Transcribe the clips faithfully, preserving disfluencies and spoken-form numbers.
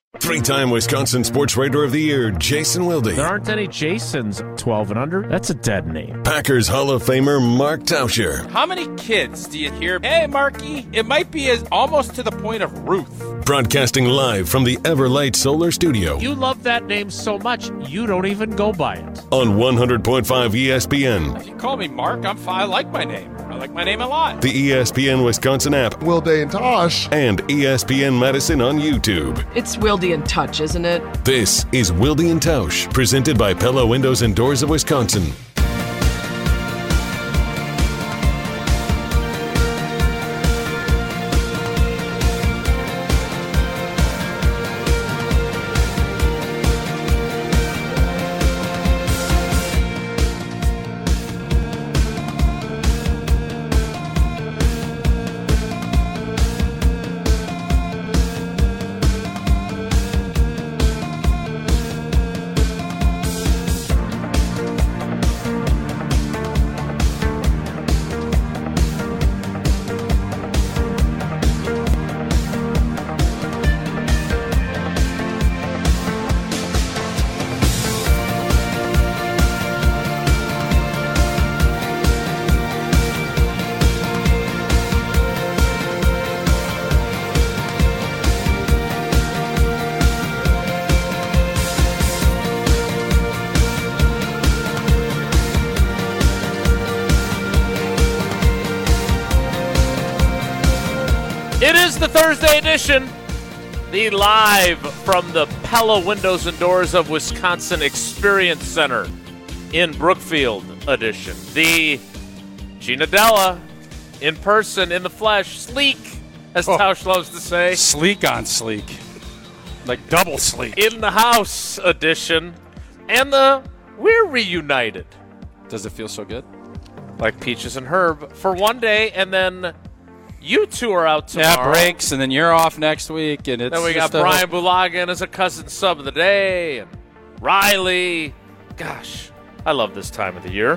Three-time Wisconsin Sports Writer of the Year, Jason Wilde. There aren't any Jasons twelve and under. That's a dead name. Packers Hall of Famer, Mark Tauscher. How many kids do you hear, hey, Marky? It might be as almost to the point of Ruth. Broadcasting live from the Everlight Solar Studio. You love that name so much, you don't even go by it. On one hundred point five E S P N. If you call me Mark, I'm fine. I like my name. I like my name a lot. The E S P N Wisconsin app. Wilde and Tosh. And E S P N Madison on YouTube. It's Wilde and Touch, isn't it? This is Wilde and Tausch, presented by Pella Windows and Doors of Wisconsin. It is the Thursday edition, the live from the Pella Windows and Doors of Wisconsin Experience Center in Brookfield edition. The Gina Della, in person, in the flesh, sleek, as oh, Tausch loves to say. Sleek on sleek. Like double sleek. In the house edition. And the We're Reunited. Does it feel so good? Like Peaches and Herb for one day, and then you two are out tomorrow. Yeah, breaks, and then you're off next week. And it's then we got Brian Bulagan as a cousin sub of the day, and Riley. Gosh, I love this time of the year.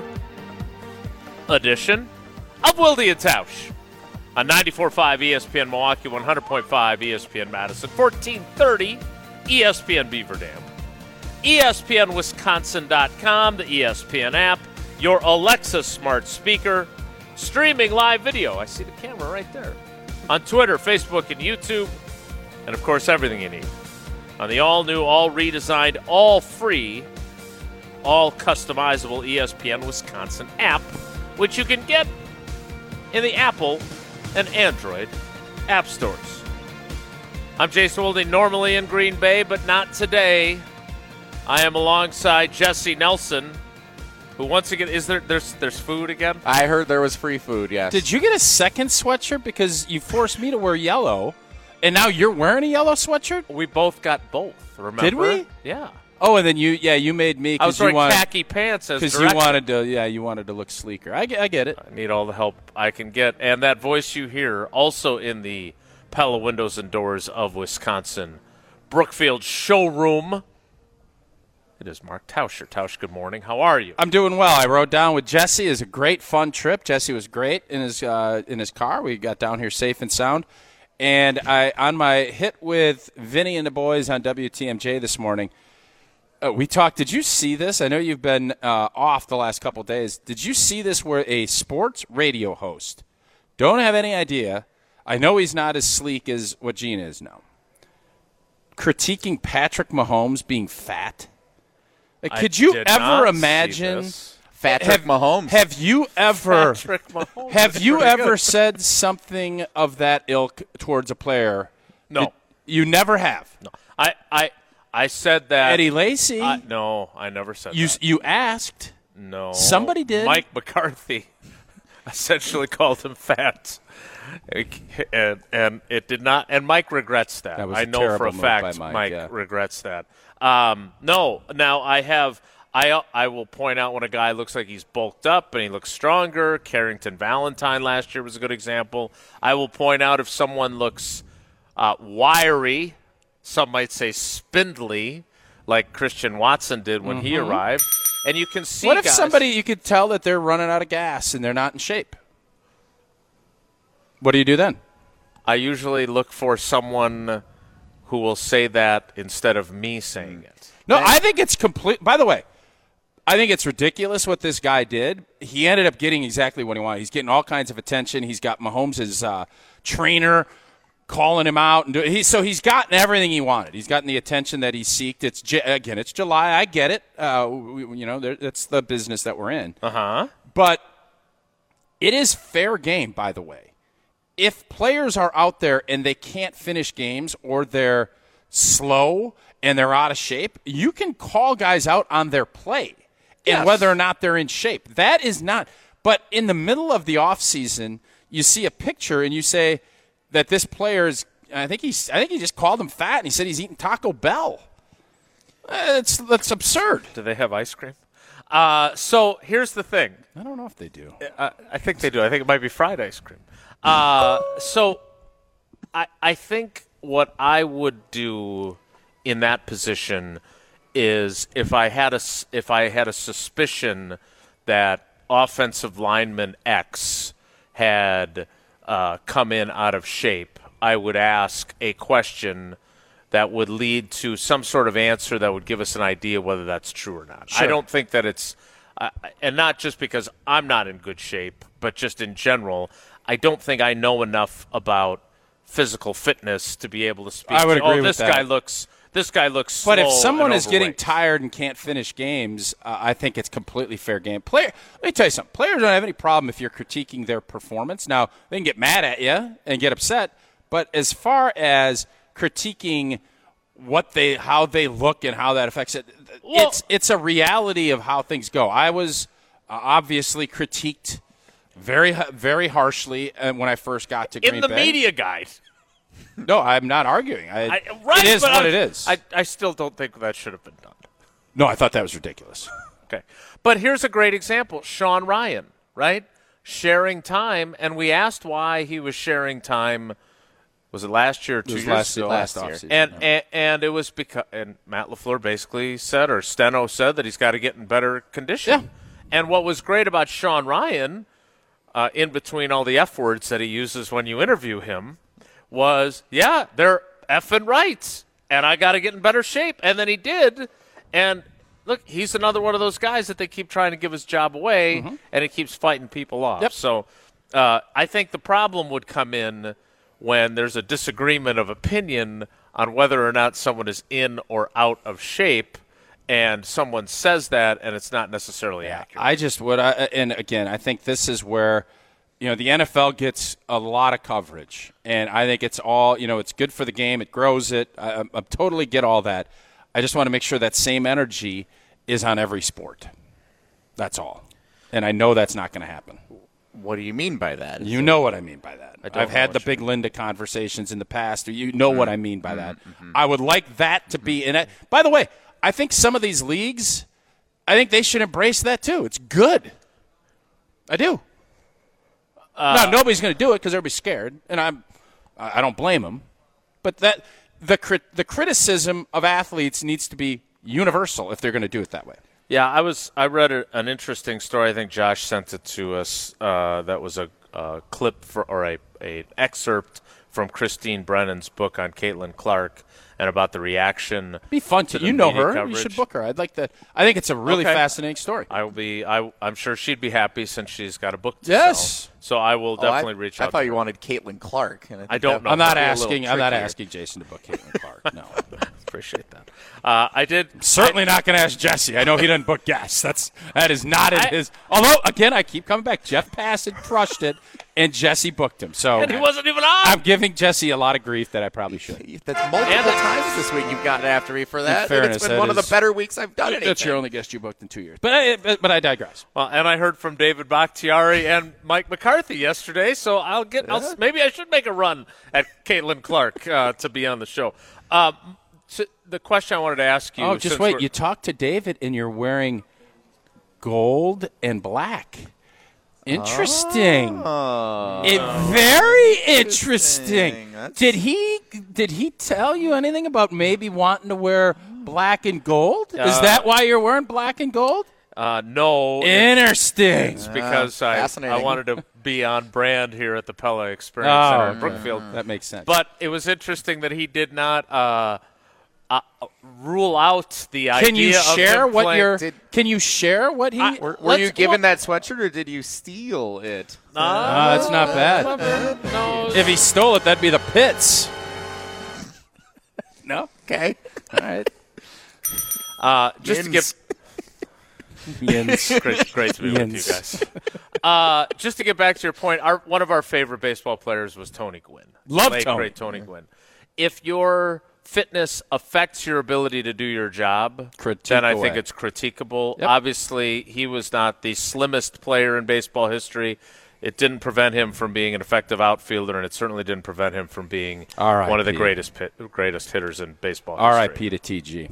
Edition of Wilde and Tausch on ninety-four point five E S P N Milwaukee, one hundred point five E S P N Madison, fourteen thirty E S P N Beaver Dam, E S P N Wisconsin dot com, the E S P N app, your Alexa smart speaker, streaming live video. I see the camera right there. On Twitter, Facebook, and YouTube. And, of course, everything you need on the all-new, all-redesigned, all-free, all-customizable E S P N Wisconsin app, which you can get in the Apple and Android app stores. I'm Jason Wilde, normally in Green Bay, but not today. I am alongside Jesse Nelson, who once again, is there, there's there's food again? I heard there was free food, yes. Did you get a second sweatshirt? Because you forced me to wear yellow, and now you're wearing a yellow sweatshirt? We both got both, remember? Did we? Yeah. Oh, and then you, yeah, you made me. I was you wearing wanted, khaki pants as Because you wanted to, yeah, you wanted to look sleeker. I get, I get it. I need all the help I can get. And that voice you hear also in the Pella Windows and Doors of Wisconsin Brookfield showroom. It is Mark Tauscher. Tausch, good morning. How are you? I'm doing well. I rode down with Jesse. It was a great, fun trip. Jesse was great in his uh, in his car. We got down here safe and sound. And I on my hit with Vinny and the boys on W T M J this morning, uh, we talked. Did you see this? I know you've been uh, off the last couple of days. Did you see this where a sports radio host, don't have any idea, I know he's not as sleek as what Gina is now, critiquing Patrick Mahomes being fat? Like, could you ever imagine Patrick have, Mahomes? Have you ever Patrick Mahomes have you ever good. said something of that ilk towards a player? No, it, you never have. No, I I I said that Eddie Lacy. I, no, I never said you that. you asked. No, somebody did. Mike McCarthy essentially called him fat, and and it did not. And Mike regrets that. That was I a know for a move fact by Mike, Mike yeah. regrets that. Um, no, now I have. I I will point out when a guy looks like he's bulked up and he looks stronger. Carrington Valentine last year was a good example. I will point out if someone looks uh, wiry, some might say spindly, like Christian Watson did when mm-hmm. he arrived. And you can see What if guys, somebody, you could tell that they're running out of gas and they're not in shape? What do you do then? I usually look for someone who will say that instead of me saying it. No, I think it's complete. By the way, I think it's ridiculous what this guy did. He ended up getting exactly what he wanted. He's getting all kinds of attention. He's got Mahomes' uh, trainer calling him out, and do, he, so he's gotten everything he wanted. He's gotten the attention that he seeked. It's again, it's July. I get it. Uh, we, you know, that's the business that we're in. Uh huh. But it is fair game, by the way. If players are out there and they can't finish games or they're slow and they're out of shape, you can call guys out on their play and Yes. whether or not they're in shape. That is not. But in the middle of the offseason, you see a picture and you say that this player is, I think he's, I think he just called him fat and he said he's eating Taco Bell. It's that's absurd. Do they have ice cream? Uh, so here's the thing. I don't know if they do. Uh, I think they do. I think it might be fried ice cream. Uh, so I, I think what I would do in that position is if I had a, s- if I had a suspicion that offensive lineman X had uh, come in out of shape, I would ask a question that would lead to some sort of answer that would give us an idea whether that's true or not. Sure. I don't think that it's uh, – and not just because I'm not in good shape, but just in general, I don't think I know enough about physical fitness to be able to speak I would to, agree oh, with this that. guy looks – this guy looks But if slow someone and is getting overweight. tired and can't finish games, uh, I think it's completely fair game. Player, let me tell you something. Players don't have any problem if you're critiquing their performance. Now, they can get mad at you and get upset, but as far as critiquing what they, how they look and how that affects it, Well- it's it's a reality of how things go. I was uh, obviously critiqued very very harshly uh, when I first got to Green in the Bay. media guide. No, I'm not arguing. I, I, right, it is but what I, it is. I, I still don't think that should have been done. no, I thought that was ridiculous. Okay. But here's a great example. Sean Ryan, right? Sharing time, and we asked why he was sharing time. Was it last year or two It was years last, ago? last year. offseason. And, yeah. and and it was because and Matt LaFleur basically said, or Steno said, that he's got to get in better condition. Yeah. And what was great about Sean Ryan, uh, in between all the F words that he uses when you interview him, was, yeah, they're effing right, and I got to get in better shape. And then he did, and look, he's another one of those guys that they keep trying to give his job away, Mm-hmm. and he keeps fighting people off. Yep. So uh, I think the problem would come in when there's a disagreement of opinion on whether or not someone is in or out of shape, and someone says that, and it's not necessarily accurate. I just would, I, and again, I think this is where, you know, the N F L gets a lot of coverage, and I think it's all, you know, it's good for the game, it grows it. I, I, I totally get all that. I just want to make sure that same energy is on every sport. That's all. And I know that's not going to happen. What do you mean by that? You know what I mean by that. don't I've know had what the you big Linda conversations in the past. You know what I mean by that. I would like that to be in it. By the way, I think some of these leagues, I think they should embrace that too. It's good. I do. Uh, now, nobody's going to do it because everybody's scared, and I'm, I I don't blame them. But that the crit, the criticism of athletes needs to be universal if they're going to do it that way. Yeah, I was. I read a, an interesting story. I think Josh sent it to us. Uh, that was a, a clip for, or a, a excerpt from Christine Brennan's book on Caitlin Clark and about the reaction. Be fun to, to the you know media her. You coverage. should book her. I'd like that. I think it's a really Okay. fascinating story. I will be. I, I'm sure she'd be happy since she's got a book to Yes. sell. So I will Oh, I- definitely reach out. I thought to you her. wanted Caitlin Clark. And I, think I don't that know. I'm not might be a little asking. I'm not trickier. asking Jason to book Caitlin Clark. No, Appreciate that. Uh, I did. certainly not going to ask Jesse. I know he doesn't book guests. That's that is not in I- his. Although again, I keep coming back. Jeff Passett crushed it, and Jesse booked him. So And he wasn't even on. I'm giving Jesse a lot of grief that I probably should. That's multiple And- times this week you've gotten after me for that. and fairness, it's been that one of the is- better weeks I've done anything. That's your only guest you booked in two years. But I, but, but I digress. Well, and I heard from David Bakhtiari and Mike McCarthy yesterday, so I'll get. I'll, maybe I should make a run at Caitlin Clark uh, to be on the show. Um, so the question I wanted to ask you. Oh, just since wait. we're- You talked to David, and you're wearing gold and black. Interesting. It, very interesting. That's- Did he did he tell you anything about maybe wanting to wear black and gold? Is Uh, that why you're wearing black and gold? Uh, no, Interesting. it's because I, I fascinating. wanted to be on brand here at the Pella Experience Oh, Center in okay. Brookfield. That makes sense. But it was interesting that he did not uh, uh, rule out the idea can you share of him what playing. your? Did- Can you share what he? I- Were, were Let's you go- given that sweatshirt or did you steal it? Ah, that's not bad. No, If he stole it, that'd be the Pits. No. Okay. All right. uh, just to Yins. get Yins. great, great to be with you Yins. guys. Uh, just to get back to your point, our, one of our favorite baseball players was Tony Gwynn. Love Late, Tony. Great Tony Gwynn. If your fitness affects your ability to do your job, Critique then I away. think it's critiquable. Yep. Obviously, he was not the slimmest player in baseball history. It didn't prevent him from being an effective outfielder, and it certainly didn't prevent him from being R I P one of the greatest pit, greatest hitters in baseball R I history. P to T G.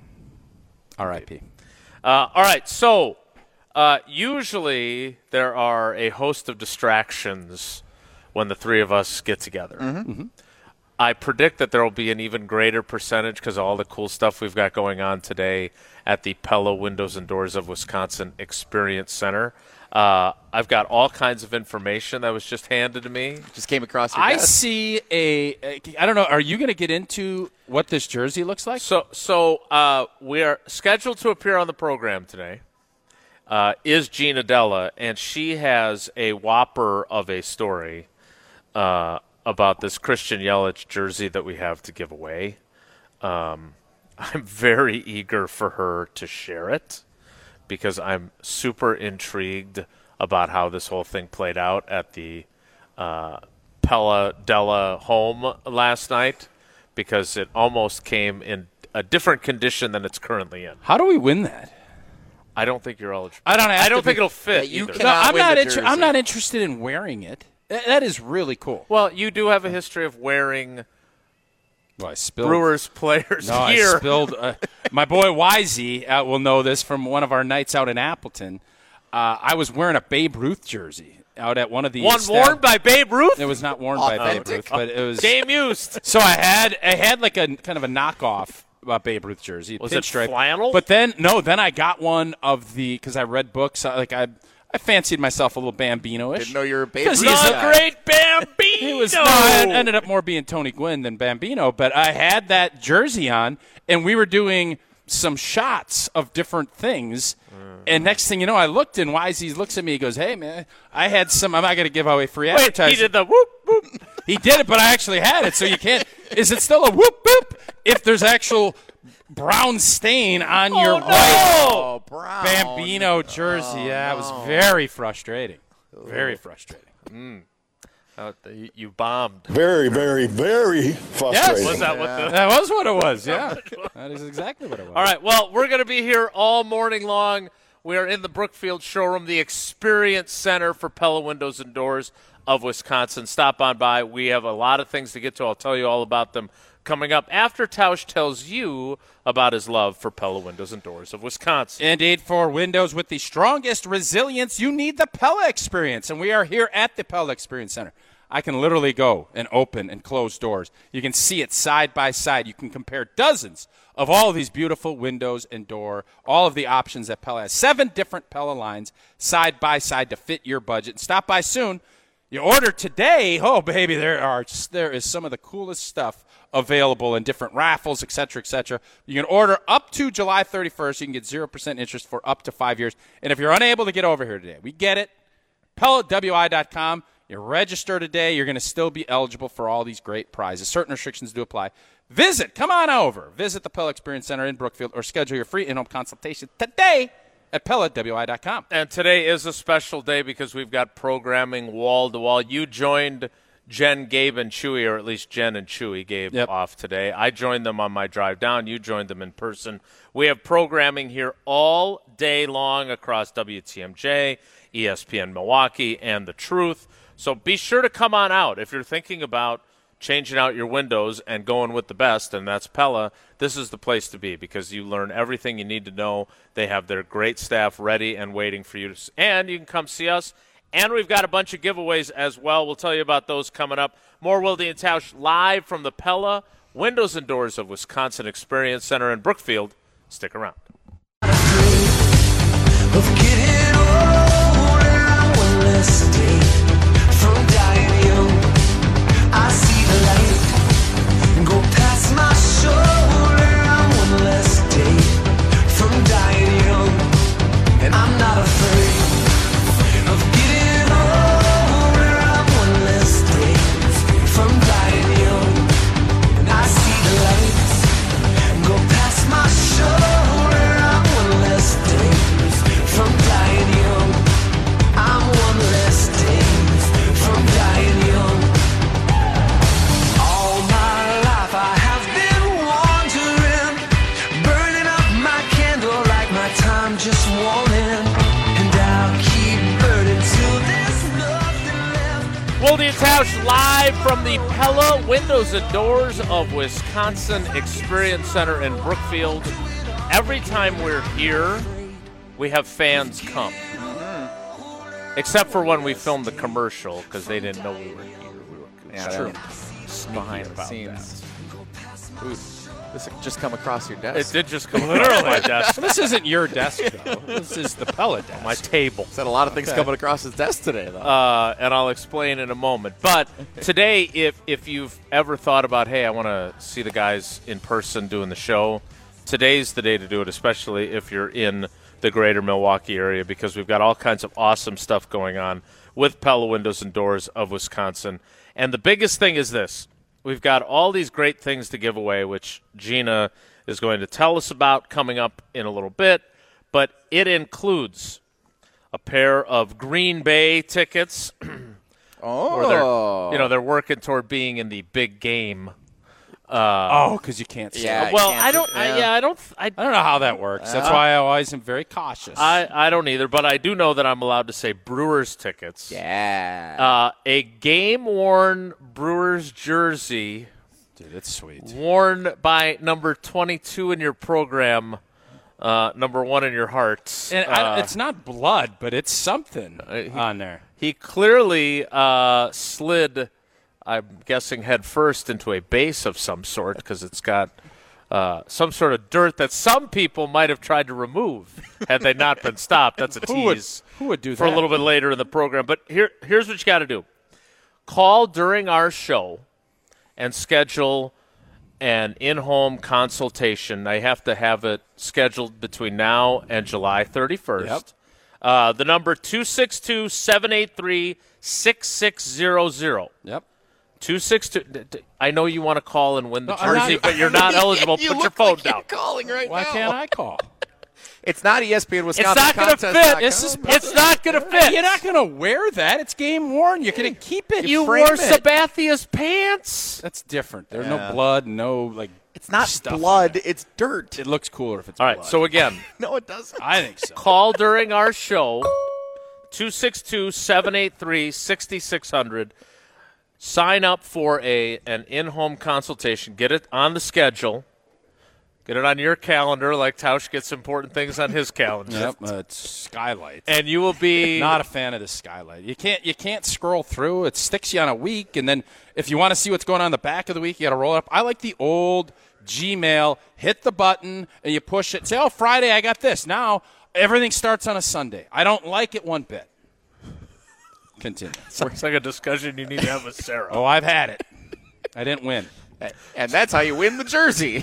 R I P Uh, all right, so uh, usually there are a host of distractions when the three of us get together. Mm-hmm. I predict that there will be an even greater percentage because of all the cool stuff we've got going on today at the Pella Windows and Doors of Wisconsin Experience Center. Uh, I've got all kinds of information that was just handed to me. Just came across your I desk. see a. a- I don't know. Are you going to get into what this jersey looks like? So, so uh, we are scheduled to appear on the program today. Uh, is Gina Della, and she has a whopper of a story uh, about this Christian Yelich jersey that we have to give away. Um, I'm very eager for her to share it because I'm super intrigued about how this whole thing played out at the uh, Pella Della home last night, because it almost came in a different condition than it's currently in. How do we win that? I don't think you're eligible. I don't have I don't to think be- it'll fit. Yeah, you either. can- No, Cannot I'm win not. the Inter- jersey. I'm not interested in wearing it. Th- That is really cool. Well, you do have a history of wearing Well, I spilled. Brewers players No, I gear. spilled. Uh, my boy Wisey uh, will know this from one of our nights out in Appleton. Uh, I was wearing a Babe Ruth jersey out at one of the. One stab- worn by Babe Ruth. It was not worn by Babe Authentic. Ruth, but it was. Game used. So I had I had like a kind of a knockoff uh, Babe Ruth jersey. Was it pinstripe. flannel? But then no, then I got one of the because I read books. uh, Like I I fancied myself a little Bambino-ish. Didn't know you were a Babe 'Cause Ruth he's The a- guy. great Bambino. He was no, it ended up more being Tony Gwynn than Bambino, but I had that jersey on, and we were doing some shots of different things. And next thing you know, I looked, and Wisey looks at me. He goes, "Hey, man, I had some. I'm not going to give away free Wait, advertising." he did the whoop whoop. He did it, but I actually had it, so you can't. Is it still a whoop whoop if there's actual brown stain on your white Oh, Brown. Bambino jersey? Yeah, it was very frustrating. Very frustrating. Uh, you, you bombed. Very, very, very frustrating. Was that what the? That was what it was. Yeah, that is exactly what it was. All right. Well, we're going to be here all morning long. We are in the Brookfield showroom, the Experience Center for Pella Windows and Doors of Wisconsin. Stop on by. We have a lot of things to get to. I'll tell you all about them coming up after Tausch tells you about his love for Pella Windows and Doors of Wisconsin. Indeed, for windows with the strongest resilience, you need the Pella Experience. And we are here at the Pella Experience Center. I can literally go and open and close doors. You can see it side by side. You can compare dozens of all of these beautiful windows and door, all of the options that Pella has. Seven different Pella lines side by side to fit your budget. Stop by soon. You order today. Oh, baby, there are there is some of the coolest stuff available in different raffles, et cetera, et cetera. You can order up to July thirty-first. You can get zero percent interest for up to five years. And if you're unable to get over here today, we get it. Pella W I dot com. You register today. You're going to still be eligible for all these great prizes. Certain restrictions do apply. Visit. Come on over. Visit the Pella Experience Center in Brookfield or schedule your free in-home consultation today at Pella W I dot com. And today is a special day because we've got programming wall to wall. You joined Jen, Gabe, and Chewy, or at least Jen and Chewy. Gabe Yep. off today. I joined them on my drive down. You joined them in person. We have programming here all day long across W T M J, E S P N Milwaukee, and The Truth. So be sure to come on out if you're thinking about changing out your windows and going with the best, and that's Pella. This is the place to be because you learn everything you need to know. They have their great staff ready and waiting for you. To, and you can come see us. And we've got a bunch of giveaways as well. We'll tell you about those coming up. More Wilde and Tausch live from the Pella Windows and Doors of Wisconsin Experience Center in Brookfield. Stick around. Of getting old, I wanna stay. Tausch live from the Pella Windows and Doors of Wisconsin Experience Center in Brookfield. Every time we're here, we have fans come. Except for when we filmed the commercial, because they didn't know we were here. We were Yeah, true. that- Behind about scenes. Ooh, this had just come across your desk. It did just come across my desk. This isn't your desk, though. This is the Pella desk. My table. Said a lot of things Okay. coming across his desk today, though. Uh, and I'll explain in a moment. But today, if if you've ever thought about, hey, I want to see the guys in person doing the show, today's the day to do it, especially if you're in the greater Milwaukee area, because we've got all kinds of awesome stuff going on with Pella Windows and Doors of Wisconsin. And the biggest thing is this. We've got all these great things to give away, which Gina is going to tell us about coming up in a little bit. But it includes a pair of Green Bay tickets. oh. Or they're, you know, they're working toward being in the big game. Oh, because you can't see. Yeah. it. Well, can't I don't. sit- I, yeah. yeah, I don't. I, I don't know how that works. That's why I always am very cautious. I, I don't either. But I do know that I'm allowed to say Brewers tickets. Yeah. Uh, a game-worn Brewers jersey Dude, it's sweet. worn by number twenty-two in your program, uh, number one in your hearts. And I, Uh, it's not blood, but it's something he- on there. He clearly uh, slid, I'm guessing, head first into a base of some sort because it's got uh, some sort of dirt that some people might have tried to remove had they not been stopped. That's a Who would, tease who would do for that? a little bit later in the program. But here, here's what you got to do. Call during our show and schedule an in-home consultation. I have to have it scheduled between now and July thirty-first. Yep. Uh, the number two six two, seven eight three, six six zero zero. Yep. two six two. d- d- I know you want to call and win the No, I'm jersey, not- but you're not eligible. You Put your look phone like down. You're calling right Why now. can't I call? It's not E S P N Wisconsin. It's not going to contest fit. dot This is, com. it's not going to fit. You're not going to wear that. It's game worn. You're going to keep it. You frame wore it. Sabathia's pants. That's different. There's Yeah. no blood, no like. It's not stuff on blood. it. It's dirt. It looks cooler if it's All right, blood. so again, No, it doesn't. I think so. call during our show, two six two, seven eight three, six six zero zero. Sign up for a an in-home consultation. Get it on the schedule. Get it on your calendar like Tausch gets important things on his calendar. Yep, uh, it's skylight. And you will be Not a fan of the skylight. You can't you can't scroll through. It sticks you on a week, and then if you want to see what's going on in the back of the week, you got to roll it up. I like the old Gmail. Hit the button and you push it. Say, oh, Friday I got this. Now everything starts on a Sunday. I don't like it one bit. Continue. sounds like a discussion you need to have with Sarah. Oh, I've had it. I didn't win. And that's how you win the jersey.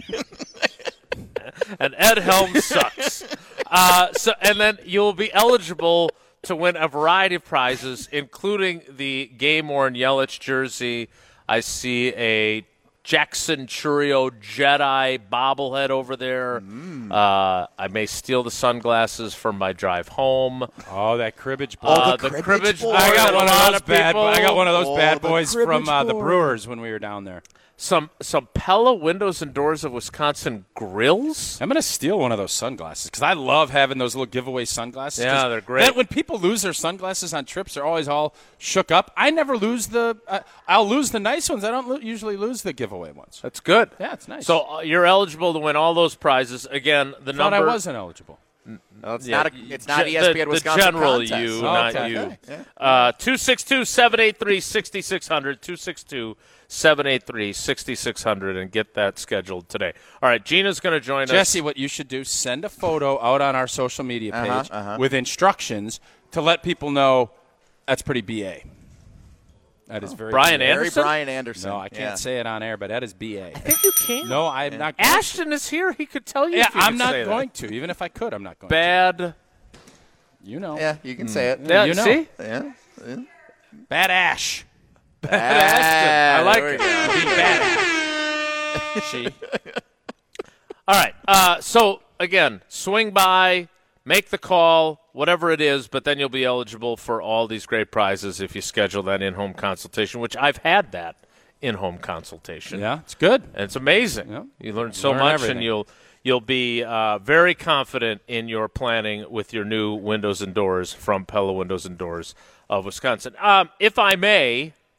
And Ed Helm sucks. Uh, so, and then you'll be eligible to win a variety of prizes, including the game-worn Yelich jersey. I see a Jackson Churio Jedi bobblehead over there. Mm. Uh, I may steal the sunglasses from my drive home. Oh, that cribbage boy. Uh, the the cribbage cribbage boy. boy I got that a one of lot those of bad. people- I got one of those Oh, bad the boys from cribbage uh, the boy. Brewers when we were down there. Some some Pella Windows and Doors of Wisconsin grills. I'm gonna steal one of those sunglasses because I love having those little giveaway sunglasses. Yeah, 'Cause they're great. Then when people lose their sunglasses on trips, they're always all shook up. I never lose the. Uh, I'll lose the nice ones. I don't lo- usually lose the giveaway ones. That's good. Yeah, it's nice. So uh, you're eligible to win all those prizes. Again, the thought number. I wasn't eligible. No, it's Yeah, not. A, it's not ge- E S P N the, the Wisconsin general contest. you, Oh, not okay. you. Okay. Uh, two six two, seven eight three, six six zero zero, two six two, seven eight three, six six zero zero, and get that scheduled today. All right, Gina's going to join Jesse, us. what you should do: send a photo out on our social media page Uh-huh, uh-huh. with instructions to let people know that's pretty B A. That is very Brian B A. Very Anderson? Brian Anderson. No, I can't Yeah. say it on air, but that is B A. I think you can. No, I'm not. Going Ashton is here. He could tell you. Yeah, if you I'm could not say going that. to. Even if I could, I'm not going Bad. to. You know. Yeah, you can say it. Yeah, you know. see? Yeah. Bad Ash. Ah, I like there we it. go. Be bad Ash. She. All right. Uh, so, again, swing by, make the call, whatever it is, but then you'll be eligible for all these great prizes if you schedule that in-home consultation, which I've had that in-home consultation. Yeah, it's good. And it's amazing. Yeah. You learn so Learn much, everything. and you'll you'll be uh, very confident in your planning with your new windows and doors from Pella Windows and Doors of Wisconsin. Um, if I may,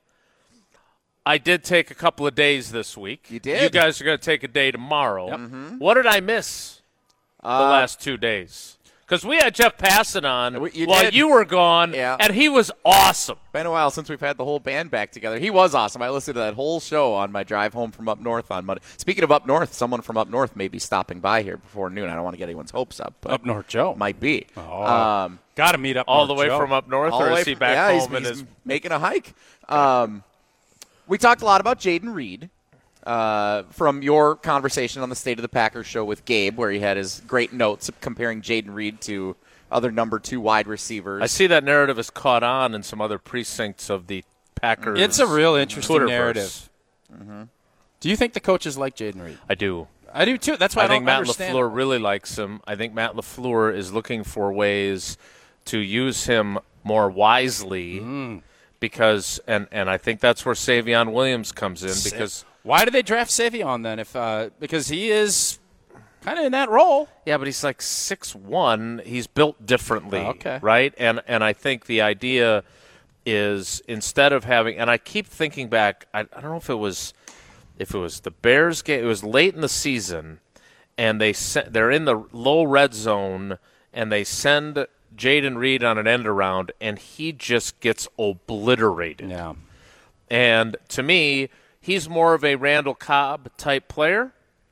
I did take a couple of days this week. You did? You guys are going to take a day tomorrow. Yep. Mm-hmm. What did I miss Uh, the last two days? Because we had Jeff Passan on You while did. you were gone, Yeah. and he was awesome. Been a while since we've had the whole band back together. He was awesome. I listened to that whole show on my drive home from up north on Monday. Speaking of up north, someone from up north may be stopping by here before noon. I don't want to get anyone's hopes up. But Up North Joe. might be. Oh, Um, got to meet up All North the way Joe. from up north, all or the way is he from- back yeah, he's- home in he's his making a hike. Um, we talked a lot about Jaden Reed. Uh, from your conversation on the State of the Packers show with Gabe, where he had his great notes comparing Jaden Reed to other number two wide receivers. I see that narrative is caught on in some other precincts of the Packers. It's a real interesting Twitterverse. narrative. Mm-hmm. Do you think the coaches like Jaden Reed? I do. I do too. That's why I, I think don't Matt understand. LaFleur really likes him. I think Matt LaFleur is looking for ways to use him more wisely Mm. because, and, and I think that's where Savion Williams comes in Sa- because. Why did they draft Savion then? If uh, because he is kind of in that role. Yeah, but he's like six one. He's built differently, Oh, okay. right? And and I think the idea is instead of having, and I keep thinking back, I, I don't know if it was if it was the Bears game. It was late in the season, and they se- they're in the low red zone, and they send Jaden Reed on an end around, and he just gets obliterated. Yeah. And to me, he's more of a Randall Cobb type player.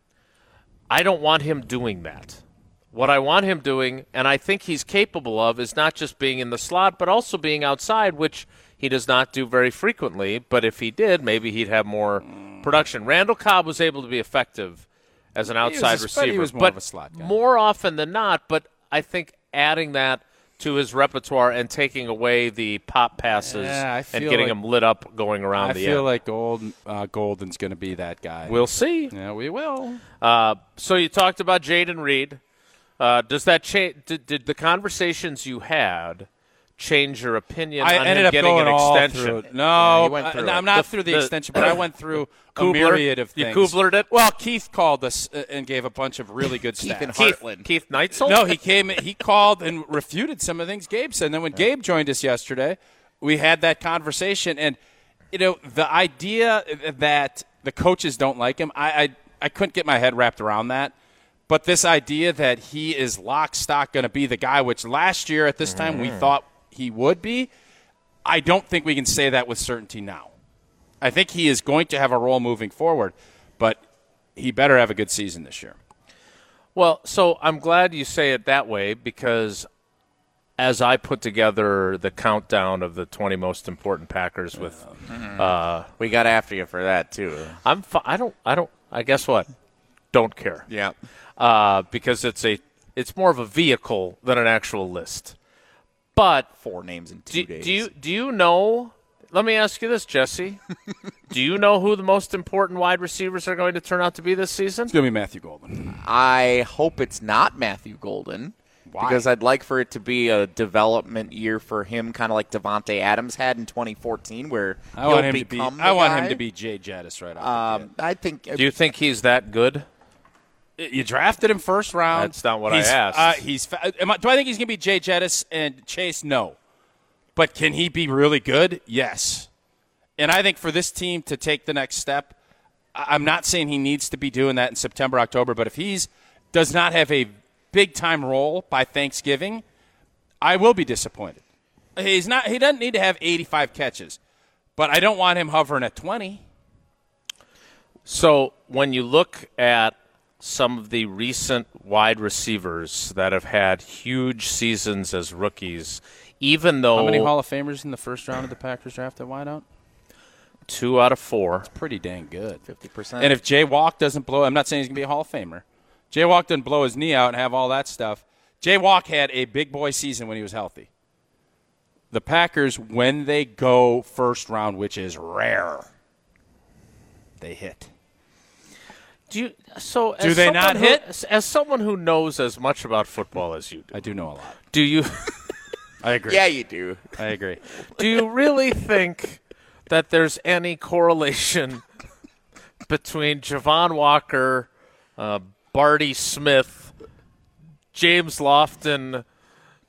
I don't want him doing that. What I want him doing, and I think he's capable of, is not just being in the slot, but also being outside, which he does not do very frequently. But if he did, maybe he'd have more production. Randall Cobb was able to be effective as an outside was a- but he receiver, was more but of a slot guy. more often than not. But I think adding that to his repertoire and taking away the pop passes Yeah, I and feel getting like- him lit up going around I the feel end. like Gold, uh, Golden's going to be that guy. We'll see. Yeah, we will. Uh, so you talked about Jaden Reed. Uh, does that change? Did, did the conversations you had change your opinion I on ended him up getting going an all extension? through it. No, Yeah, he went I- through I'm it. not The- through the, the- extension, but I went through a Kubler? myriad of You things. Kublered it? Well, Keith called us uh, and gave a bunch of really good Keith stats. and Keith, Heartland. Keith Neitzel? No, he came. He called and refuted some of the things Gabe said. And then when Gabe joined us yesterday, we had that conversation. And you know, the idea that the coaches don't like him, I I, I couldn't get my head wrapped around that. But this idea that he is lock stock going to be the guy, which last year at this time we thought he would be, I don't think we can say that with certainty now. I think he is going to have a role moving forward, but he better have a good season this year. Well, so I'm glad you say it that way because as I put together the countdown of the twenty most important Packers with, uh, we got after you for that, too. I'm fi- I don't I don't I guess what don't care. Yeah. Uh, because it's a it's more of a vehicle than an actual list. But Four names in two do, days. do you do you know? Let me ask you this, Jesse. Do you know who the most important wide receivers are going to turn out to be this season? It's going to be Matthew Golden. I hope it's not Matthew Golden. Why? Because I'd like for it to be a development year for him, kind of like Devontae Adams had in twenty fourteen, where I he'll want him to be. become the I want guy. him to be Jay Jettis right off Um, I think. Do you think he's that good? the bat. You drafted him first round. That's not what I He's- asked. Uh, he's. fa- am I, do I think he's going to be Jay Jettis and Chase? No, but can he be really good? Yes. And I think for this team to take the next step, I- I'm not saying he needs to be doing that in September, October, but if he's does not have a big time role by Thanksgiving, I will be disappointed. He's not. He doesn't need to have eighty-five catches, but I don't want him hovering at twenty. So when you look at some of the recent wide receivers that have had huge seasons as rookies, even though How many Hall of Famers in the first round of the Packers draft at wideout? two out of four, Pretty dang good. fifty percent. And if Jay Walk doesn't blow, I'm not saying he's going to be a Hall of Famer. Jay Walk doesn't blow his knee out and have all that stuff. Jay Walk had a big boy season when he was healthy. The Packers, when they go first round, which is rare, they hit. do you? So Do as they someone not who- hit? As, as someone who knows as much about football as you do, I do know a lot. do you? I agree. yeah, you do. I agree. Do you really think that there's any correlation between Javon Walker, uh, Barty Smith, James Lofton,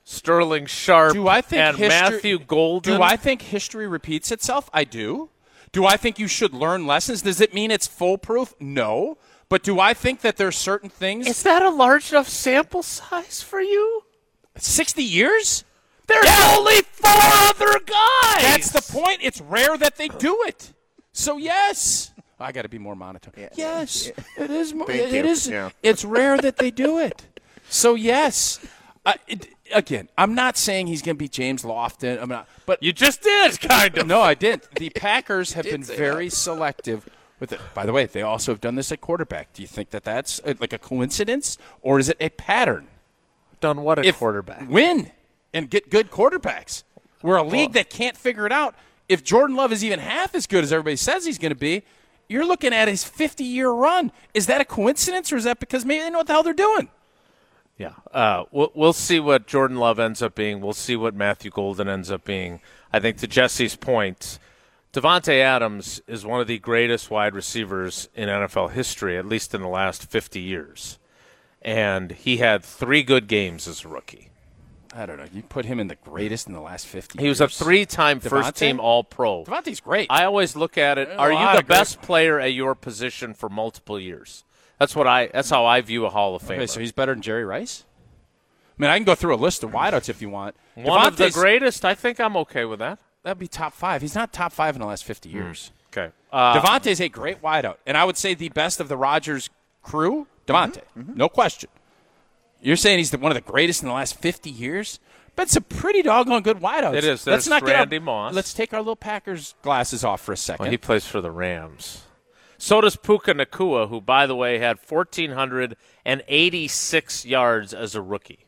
Sterling Sharp, Do I think and history, Matthew Golden? Do I think history repeats itself? I do. Do I think you should learn lessons? Does it mean it's foolproof? No. But do I think that there's certain things? Is that a large enough sample size for you? sixty years? There's yeah. only four other guys. That's the point. It's rare that they do it. So, yes. I got to be more monotone. Yeah. Yes, yeah. it is. Mo- it, it is. Yeah. It's rare that they do it. So, yes. Uh, it, again, I'm not saying he's going to be James Lofton. I'm not. But you just did, kind of. No, I didn't. The Packers have been very that. selective with it. By the way, they also have done this at quarterback. Do you think that that's uh, like a coincidence, or is it a pattern? Done what at if quarterback? Win and get good quarterbacks. We're a league that can't figure it out. If Jordan Love is even half as good as everybody says he's going to be, you're looking at his fifty-year run. Is that a coincidence, or is that because maybe they know what the hell they're doing? Yeah, uh, we'll, we'll see what Jordan Love ends up being. We'll see what Matthew Golden ends up being. I think to Jesse's point, Davante Adams is one of the greatest wide receivers in N F L history, at least in the last fifty years. And he had three good games as a rookie. I don't know. You put him in the greatest in the last fifty He years. was a three-time first-team All-Pro. Davante's great. I always look at it, are you the best player at your position for multiple years? That's what I. That's how I view a Hall of Famer. Okay, so he's better than Jerry Rice? I mean, I can go through a list of wideouts if you want. One Davante's, of the greatest. I think I'm okay with that. That'd be top five. He's not top five in the last fifty years. Mm. Okay. Uh, Davante's a great wideout, and I would say the best of the Rodgers crew, Davante. Mm-hmm. Mm-hmm. No question. You're saying he's the, one of the greatest in the last fifty years? But it's a pretty doggone good wideout. It is. Let's There's not Randy get our, Moss. Let's take our little Packers glasses off for a second. Well, he plays for the Rams. So does Puka Nacua, who, by the way, had one thousand four hundred eighty-six yards as a rookie.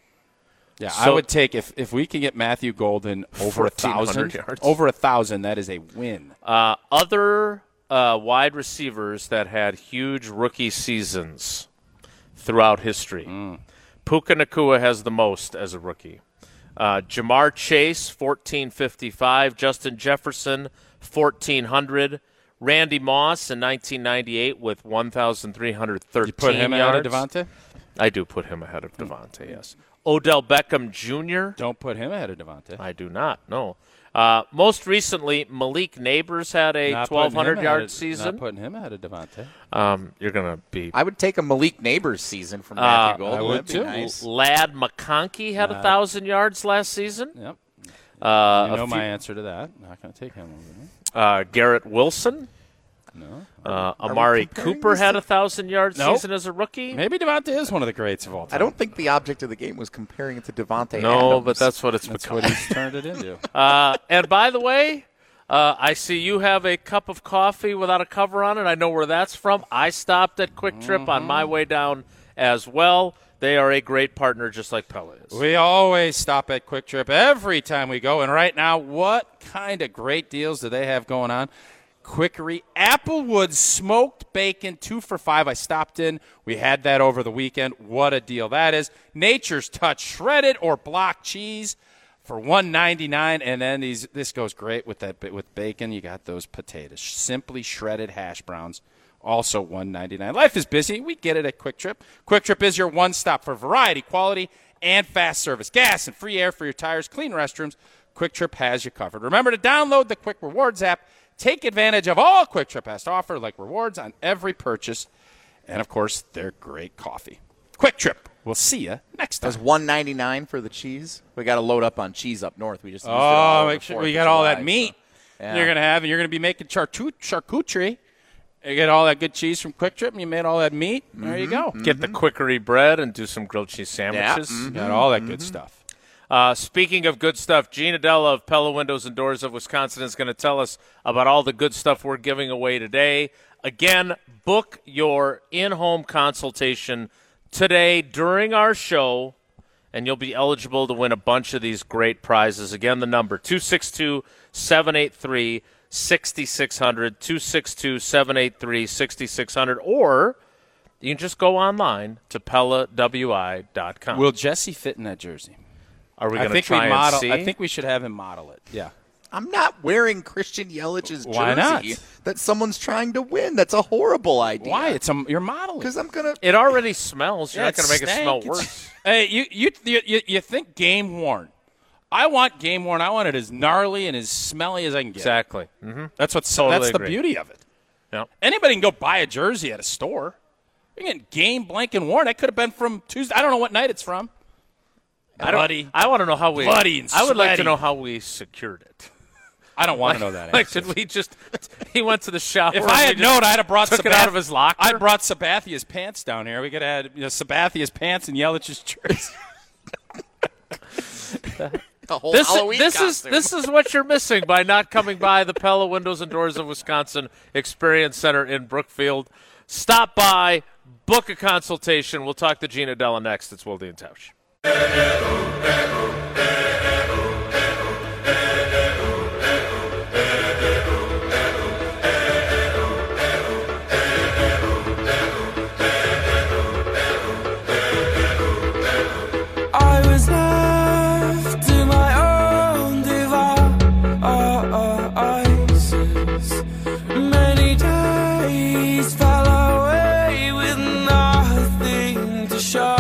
Yeah, so, I would take if if we can get Matthew Golden over a thousand yards. Over a thousand, that is a win. Uh, other uh, wide receivers that had huge rookie seasons throughout history. Mm. Puka Nacua has the most as a rookie. Uh, Jamar Chase, fourteen fifty-five. Justin Jefferson, fourteen hundred. Randy Moss in nineteen ninety-eight with one thousand three hundred thirteen you put him yards. ahead of Davante? I do put him ahead of Davante, yes. Odell Beckham Junior Don't put him ahead of Davante. I do not, no. Uh, most recently, Malik Neighbors had a twelve hundred yard season. Not putting him ahead of Davante. Um, you're going to be. I would take a Malik Neighbors season from Matthew uh, Golden. I would That'd too. Nice. Lad McConkey had a one thousand yards last season. Yep. Uh, you know few, my answer to that. Not going to take him over uh, Garrett Wilson. No. Uh, Amari Cooper had a thousand yard nope. season as a rookie. Maybe Davante is one of the greats of all time. I don't think the object of the game was comparing it to Davante. No, Adams. but that's what it's that's become. what he's turned it into. Uh, and by the way, uh, I see you have a cup of coffee without a cover on it. I know where that's from. I stopped at Quick Trip mm-hmm. on my way down as well. They are a great partner, just like Pella is. We always stop at Quick Trip every time we go. And right now, what kind of great deals do they have going on? Quickery Applewood smoked bacon, two for five. I stopped in. We had that over the weekend. What a deal that is. Nature's Touch shredded or block cheese for one ninety-nine. And then these this goes great with that with bacon. You got those potatoes, simply shredded hash browns, also one ninety-nine. Life is busy. We get it at Quick Trip. Quick Trip is your one stop for variety, quality, and fast service. Gas and free air for your tires, clean restrooms. Quick Trip has you covered. Remember to download the Quick Rewards app. Take advantage of all Quick Trip has to offer, like rewards on every purchase, and, of course, their great coffee. Quick Trip. We'll see you next time. That's one ninety-nine for the cheese. We got to load up on cheese up north. We just used oh, it all make sure we got all that meat so, yeah. you're gonna have, and you're gonna be making charcu- charcuterie. You get all that good cheese from Quick Trip, and you made all that meat. Mm-hmm. There you go. Mm-hmm. Get the Quickery bread and do some grilled cheese sandwiches. Yeah. Mm-hmm. Got all that mm-hmm. good stuff. Uh, speaking of good stuff, Gene Adela of Pella Windows and Doors of Wisconsin is going to tell us about all the good stuff we're giving away today. Again, book your in-home consultation today during our show, and you'll be eligible to win a bunch of these great prizes. Again, the number, two six two, seven eight three, six six zero zero, two six two, seven eight three, six six zero zero, or you can just go online to Pella W I dot com. Will Jesse fit in that jersey? Are we going to try model, and see? I think we should have him model it. Yeah. I'm not wearing Christian Yelich's jersey. Why not? That someone's trying to win. That's a horrible idea. Why? It's a, you're modeling. Because I'm going to. It already smells. You're yeah, not going to make stank. it smell it's, worse. Hey, you, you you you think game worn? I want game worn. I want it as gnarly and as smelly as I can get. Exactly. Mm-hmm. That's what's Totally that's agree. the beauty of it. Yep. Anybody can go buy a jersey at a store. You can get game blank and worn. That could have been from Tuesday. I don't know what night it's from. I don't, Bloody. I want to know how we. Bloody and I would like to sweaty. know how we secured it. I don't want to know that. Like, answer. did we just? He went to the shower. If and I we had just known, I'd have brought took Sabath- it out of his locker. I brought Sabathia's pants down here. We could have had you know, Sabathia's pants and Yelich's jersey. The whole This, Halloween this is costume. this is what you're missing by not coming by the Pella Windows and Doors of Wisconsin Experience Center in Brookfield. Stop by, book a consultation. We'll talk to Gina Della next. It's Wilde and Tausch. I was left to my own devices. Many days fell away with nothing to show,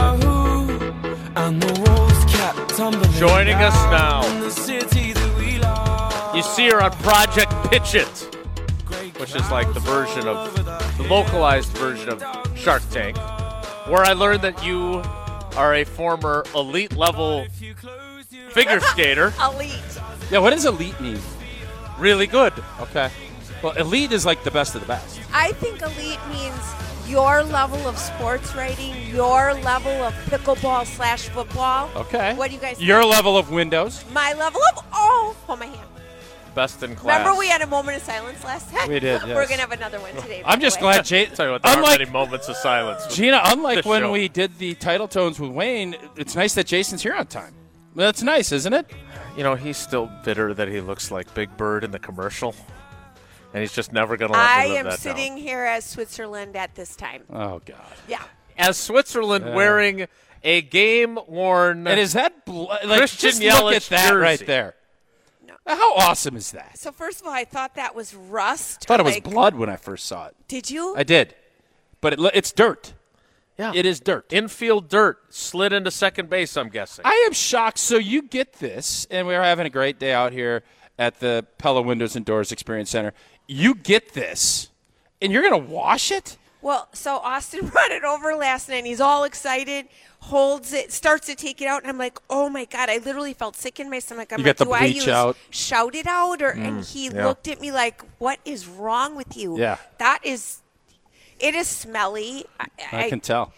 and the walls kept tumbling Joining us now. down. The city that we love. You see her on Project Pitch It, which is like the version of the localized version of Shark Tank, where I learned that you are a former elite level figure skater. Elite. Yeah, what does elite mean? Really good. Okay. Well, elite is like the best of the best. I think elite means your level of sports writing, your level of pickleball slash football. Okay. What do you guys think? Your level of Windows. My level of, oh, hold my hand. Best in class. Remember we had a moment of silence last time? We did, We're yes. going to have another one today. by I'm the just way. glad Jay. Tell you what, there unlike aren't many moments of silence. with Gina, unlike this when show. we did the title tones with Wayne, it's nice that Jason's here on time. Well, that's nice, isn't it? You know, he's still bitter that he looks like Big Bird in the commercial, and he's just never going to let I me live am that sitting down. here as Switzerland at this time. Oh God. Yeah. As Switzerland Yeah. wearing a game-worn And is that bl- like Christian just look Yelich at that jersey. right there? No. How awesome is that? So first of all, I thought that was rust. I thought it was like- blood when I first saw it. Did you? I did, but it, it's dirt. Yeah. It is dirt. infield dirt slid into second base, I'm guessing. I am shocked. So you get this, and we're having a great day out here at the Pella Windows and Doors Experience Center. You get this, and you're going to wash it? Well, so Austin brought it over last night, and he's all excited, holds it, starts to take it out, and I'm like, oh, my God. I literally felt sick in my stomach. I'm You like, got the do I bleach use out? shout it out? Or, and he yeah. looked at me like, what is wrong with you? Yeah. That is, it is smelly. I, I can tell.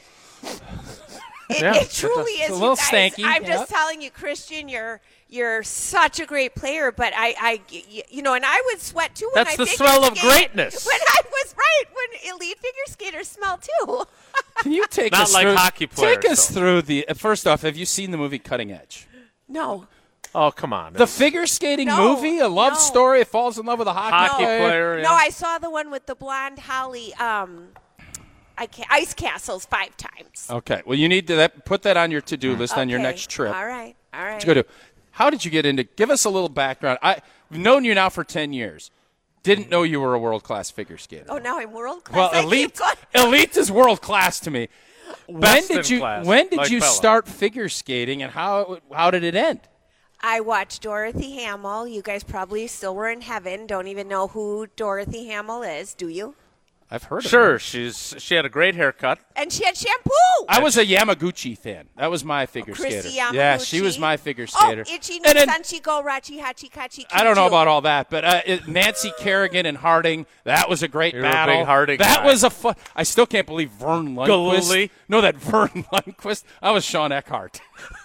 It, Yeah. it truly It's is. a you little guys. stanky, I'm yeah. just telling you, Christian, you're you're such a great player. But I, I y- you know, and I would sweat too when That's I the figure smell of skated. greatness. When I was right, when elite figure skaters smell too. Can you take Not us like through, hockey players, Take us though. through the. uh, First off, have you seen the movie Cutting Edge? No. Oh, come on. The figure skating No, movie, a love no. story, falls in love with a hockey, Hockey player. yeah. No, I saw the one with the blonde Holly. Um, I can't, Ice Castles five times. Okay, well, you need to that, put that on your to-do list on your Okay. next trip. All right. All right. Let's go to. How did you get into? Give us a little background. I, I've known you now for ten years. Didn't know you were a world-class figure skater. Oh, now I'm world class. well, I keep elite, going- elite is world-class to me. When Best did in you? class, when did like you Bella. start figure skating, and how how did it end? I watched Dorothy Hamill. You guys probably still were in heaven. Don't even know who Dorothy Hamill is, do you? I've heard of Sure, her. she's she had a great haircut. And she had shampoo. I was a Yamaguchi fan. That was my figure Chrissy skater. Yeah, she Yamaguchi. was my figure skater. Oh, Ichi And then- Nisanchi Go Rachi Hachi Kachi I don't know Kichu. about all that, but uh, it, Nancy Kerrigan and Harding, that was a great You're a battle. big Harding that guy. was a fun. I still can't believe Vern Lundquist. Galooly. No, that Vern Lundquist. I was Sean Eckhart.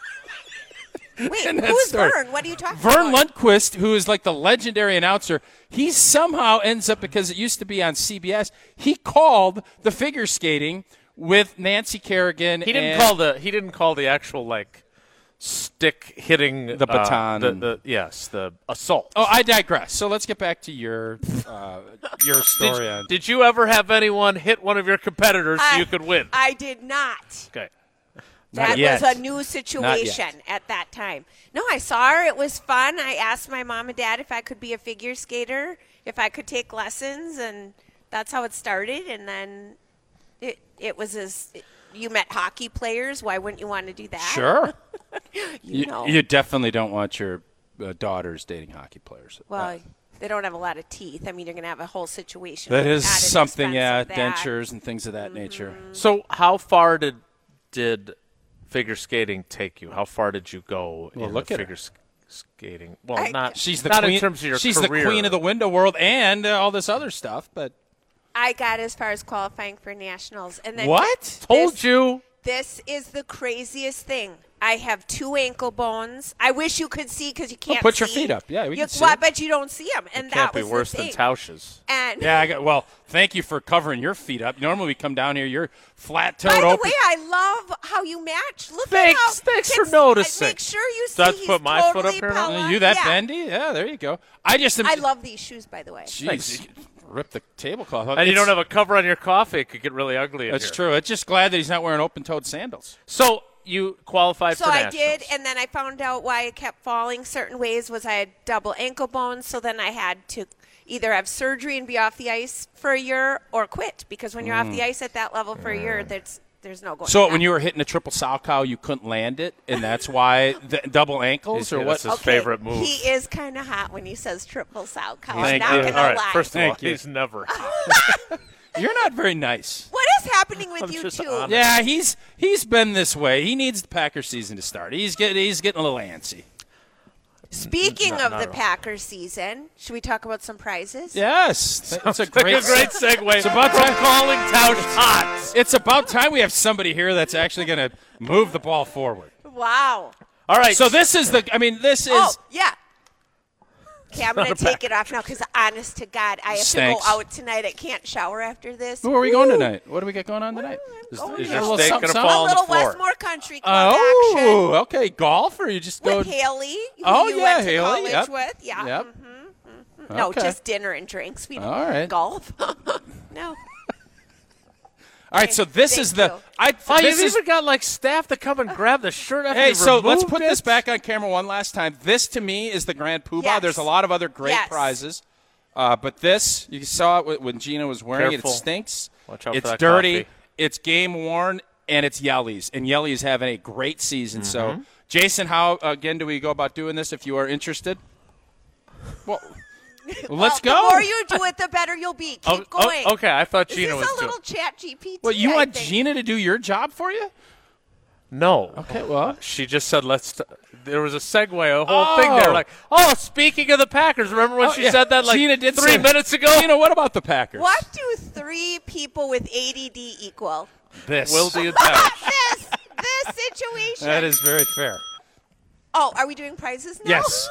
Wait, in that who's story. Vern? What are you talking Vern about? Lundquist, who is like the legendary announcer, he somehow ends up, because it used to be on C B S, he called the figure skating with Nancy Kerrigan. He didn't and- call the he didn't call the actual like stick hitting The uh, baton the, and- the yes the assault. Oh, I digress. So let's get back to your uh, your story did, on. did you ever have anyone hit one of your competitors so I- you could win? I did not. Okay. Not That yet. was a new situation at that time. No, I saw her. It was fun. I asked my mom and dad if I could be a figure skater, if I could take lessons, and that's how it started. And then it it was as you met hockey players. Why wouldn't you want to do that? Sure. you, You, know. you definitely don't want your uh, daughters dating hockey players. well, Uh, they don't have a lot of teeth. I mean, you're going to have a whole situation. that with is added something, yeah, expense of that. dentures and things of that nature. So how far did did figure skating take you? How far did you go Well, in look the at her. figure sk- skating? Well, I- not She's the not queen. in terms of your she's career. the queen of the window world and uh, all this other stuff. But I got as far as qualifying for nationals, and then what? Told This- you. This is the craziest thing. I have two ankle bones. I wish you could see because you can't. put your see. feet up. Yeah, we you, can see well, I it. bet you don't see them, and Can't that be was worse the than thing. Tausch's. And Yeah, I got, well, thank you for covering your feet up. Normally we come down here, you're flat-toed by the open. way, I love how you match. Look Thanks- at how. thanks for kids- noticing. Make sure you see. Do I have to he's put my foot totally up here now? Pella. Uh, you that yeah. bendy? Yeah, there you go. I just am, I love these shoes, by the way. Jeez, you could rip the tablecloth off. And you It's- don't have a cover on your coffee. It could get really ugly in That's here. true. It's just glad that he's not wearing open-toed sandals. So you qualified So for I nationals. did, and then I found out why I kept falling certain ways was I had double ankle bones. So then I had to either have surgery and be off the ice for a year or quit because when you're off the ice at that level for a year, there's there's no going. Mm. So back. when you were hitting a triple sow cow, you couldn't land it, and that's why the double ankles, or Yeah, what? that's his favorite move. He is kind of hot when he says triple sow cow. I'm Thank not you. gonna All right, lie. first of all, Thank you. he's never. You're not very nice. What is happening with I'm you just two? honest. Yeah, he's he's been this way. He needs the Packers season to start. He's getting he's getting a little antsy. Speaking Not- of not the at all. Packers season, should we talk about some prizes? Yes, that's a Like great a great segue. It's about from time. calling Tausch hot. It's about time we have somebody here that's actually going to move the ball forward. Wow. All right. So this is the. I mean, this is. Oh, yeah. Okay, I'm going to take it off now because, honest to God, I have Stinks. to go out tonight. I can't shower after this. Who are we going Woo. tonight? What do we got going on tonight? Is, Oh, is yeah. your A little steak something, going to something? fall A on the little floor? Westmore Country Club action Oh, okay. Golf, or you just go. with Haley, who Oh, you yeah, went to Haley, college yep. with. Yeah. Yep. mhm. No, Okay. just dinner and drinks. We don't All right. golf. No. All right, so this Thank is the. you. I. Oh, this you've is, even got like staff to come and grab the shirt after Hey, you so let's removed put it? this back on camera one last time. This, to me, is the Grand Poobah. Yes. There's a lot of other great Yes. prizes. Uh, but this, you saw it when Gina was wearing Careful. it. It stinks. Watch out for it's that dirty. coffee. It's game worn, and it's Yellies. And Yellies having a great season. Mm-hmm. So, Jason, how, again, do we go about doing this if you are interested? Well, let's Well, go. The more you do it, the better you'll be. Keep Oh, oh, going. okay, I thought Is Gina this was a doing. little chat G P T? Well, you I want think? Gina to do your job for you? No. Okay, well. She just said let's. T- there was a segue, a whole thing there. Oh. Like, oh, speaking of the Packers, remember when Oh, she yeah. said that like Gina did three say- minutes ago? Gina, what about the Packers? What do three people with A D D equal? This. Wildy and Tausch. this this situation. That is very fair. Oh, are we doing prizes now? Yes.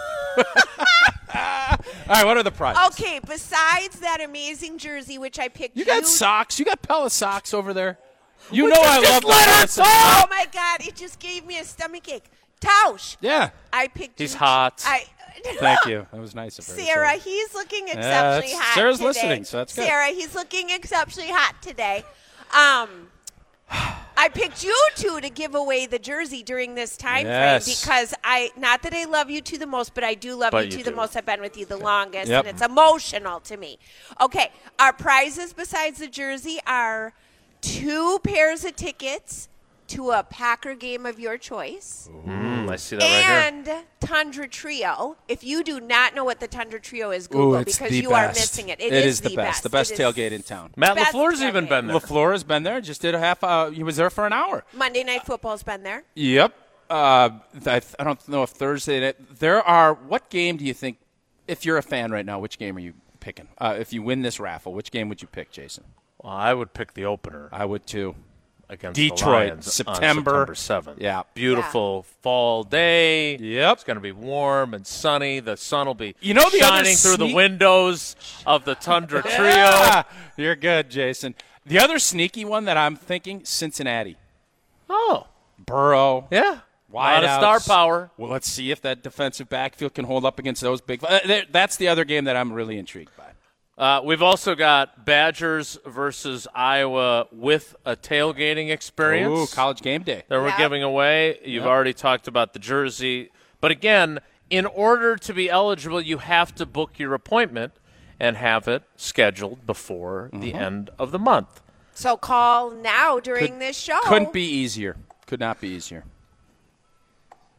All right, what are the prizes? Okay, besides that amazing jersey, which I picked You got socks. You got Pella socks over there. You know I just love let her Pella socks. Oh my God! It just gave me a stomach ache. Tausch. Yeah. I picked. He's you- hot. I. Thank you. That was nice of her. Sarah, he's looking exceptionally that's- hot Sarah's today. listening, so that's good. Sarah, he's looking exceptionally hot today. Um, I picked you two to give away the jersey during this time Yes. frame because I, not that I love you two the most, but I do love But you you two the do. most. I've been with you the longest, Yep. and it's emotional to me. Okay, our prizes besides the jersey are two pairs of tickets to a Packer game of your choice. Mm, I see that right here. And Tundra Trio. If you do not know what the Tundra Trio is, Google Ooh, it's because the you best. are missing it. it is, is the best. The best It is tailgate in town. Matt best LaFleur's even tailgate. been there. LaFleur has been there. Just did a half hour. He was there for an hour. Monday Night Football's been there. Yep. Uh, I, I don't know if Thursday. Night- There are. What game do you think, if you're a fan right now, which game are you picking? Uh, if you win this raffle, which game would you pick, Jason? Well, I would pick the opener I would too. against the Detroit, Lions September. on September seventh. Yeah. Beautiful fall day. Yep. It's going to be warm and sunny. The sun will be You know the other shining through the sneak- windows of the Tundra Trio. Yeah, you're good, Jason. The other sneaky one that I'm thinking, Cincinnati. Oh, Burrow. yeah. Wide A lot of star outs. power. Well, let's see if that defensive backfield can hold up against those big. Uh, there- that's the other game that I'm really intrigued by. Uh, we've also got Badgers versus Iowa with a tailgating experience Ooh, college game day. that we're Yeah. giving away. You've Yep. already talked about the jersey. But again, in order to be eligible, you have to book your appointment and have it scheduled before the Mm-hmm. end of the month. So call now during Could- this show. Couldn't be easier. Could not be easier.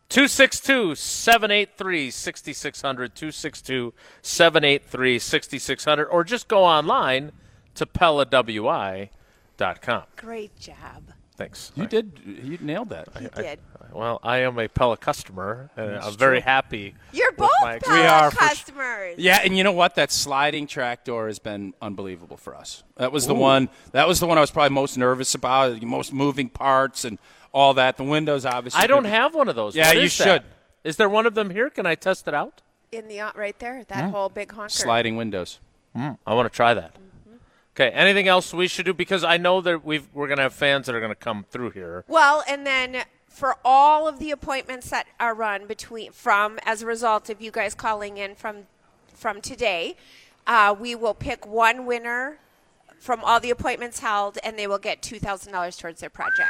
two six two, seven eight three, six six zero zero, two six two, seven eight three, six six zero zero, or just go online to Pella W I dot com. Great job. Thanks. You I, did. You nailed that. You I, did. Well, I am a Pella customer, and That's I'm very true. happy. You're with both my Pella We are for sure. customers. Yeah, and you know what? That sliding track door has been unbelievable for us. That was the one. That was the one I was probably most nervous about. The most moving parts and all that. The windows, obviously. I don't been- have one of those. Yeah, What you is that? should. Is there one of them here? Can I test it out? In the right there, that whole big honker. sliding windows. I want to try that. Okay. Anything else we should do? Because I know that we've, we're going to have fans that are going to come through here. Well, and then for all of the appointments that are run between from as a result of you guys calling in from from today, uh, we will pick one winner from all the appointments held, and they will get two thousand dollars towards their project.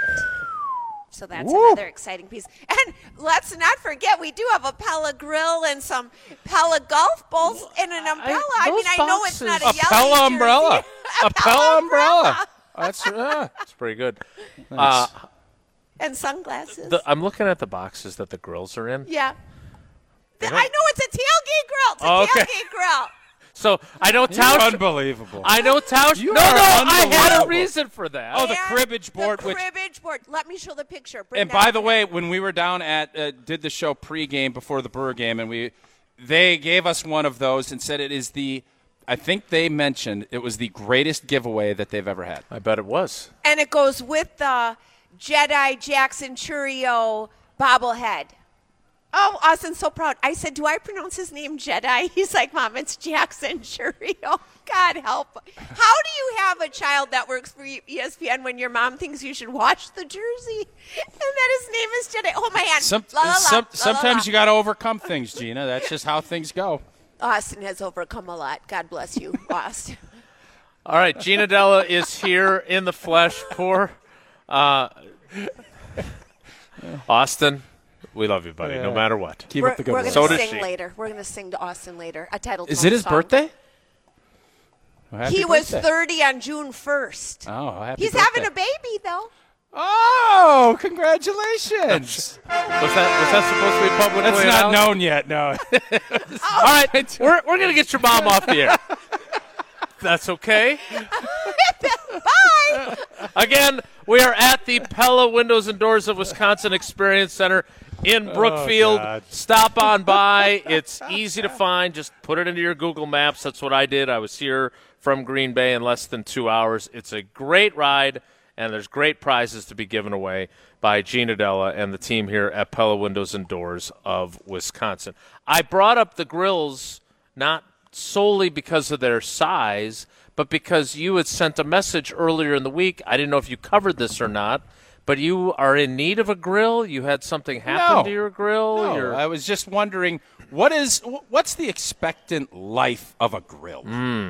So that's Woo. another exciting piece. And let's not forget, we do have a Pella grill and some Pella golf balls and an umbrella. I, those mean, I know it's not a, A yellow Pella jersey. umbrella. A Pella umbrella. That's uh, It's pretty good. nice. Uh, And sunglasses. the, I'm looking at the boxes that the grills are in. yeah. They I don't- know it's a tailgate grill. It's a Oh, okay. tailgate grill. So I know You're Tausch. unbelievable. I know Tausch. You no, are no, I had a unbelievable. reason for that. Oh, the And cribbage board, The which- cribbage board. Let me show the picture. Bring And that by up. the way, when we were down at uh, did the show pregame before the Brewer game, and we they gave us one of those and said it is the. I think they mentioned it was the greatest giveaway that they've ever had. I bet it was. And it goes with the Jedi Jackson Churio bobblehead. Oh, Austin's so proud. I said, do I pronounce his name Jedi? He's like, Mom, it's Jackson Churio. God help. How do you have a child that works for E S P N when your mom thinks you should watch the jersey and that his name is Jedi? Oh, my hand. Some, La, la, la, some, la, la, sometimes la. you got to overcome things, Gina. That's just how things go. Austin has overcome a lot. God bless you, Austin. All right, Gina Della is here in the flesh. Poor uh, Austin. We love you, buddy, no matter what. Keep We're, up the good we're work. going to So does sing she. later. We're going to sing to Austin later. A title Is it his song. birthday? Well, happy He was birthday. thirty on June first. Oh, happy He's birthday. having a baby, though. Oh, congratulations! Was that was that supposed to be publicly That's not announced? known yet. No. All right, we're we're gonna get your mom off the air. That's okay. Bye. Again, we are at the Pella Windows and Doors of Wisconsin Experience Center in Brookfield. God. Stop on by. It's easy to find. Just put it into your Google Maps. That's what I did. I was here from Green Bay in less than two hours. It's a great ride, and there's great prizes to be given away by Gina Della and the team here at Pella Windows and Doors of Wisconsin. I brought up the grills not solely because of their size, but because you had sent a message earlier in the week. I didn't know if you covered this or not, but you are in need of a grill. You had something happen No. to your grill. No, You're- I was just wondering what is what's the expectant life of a grill?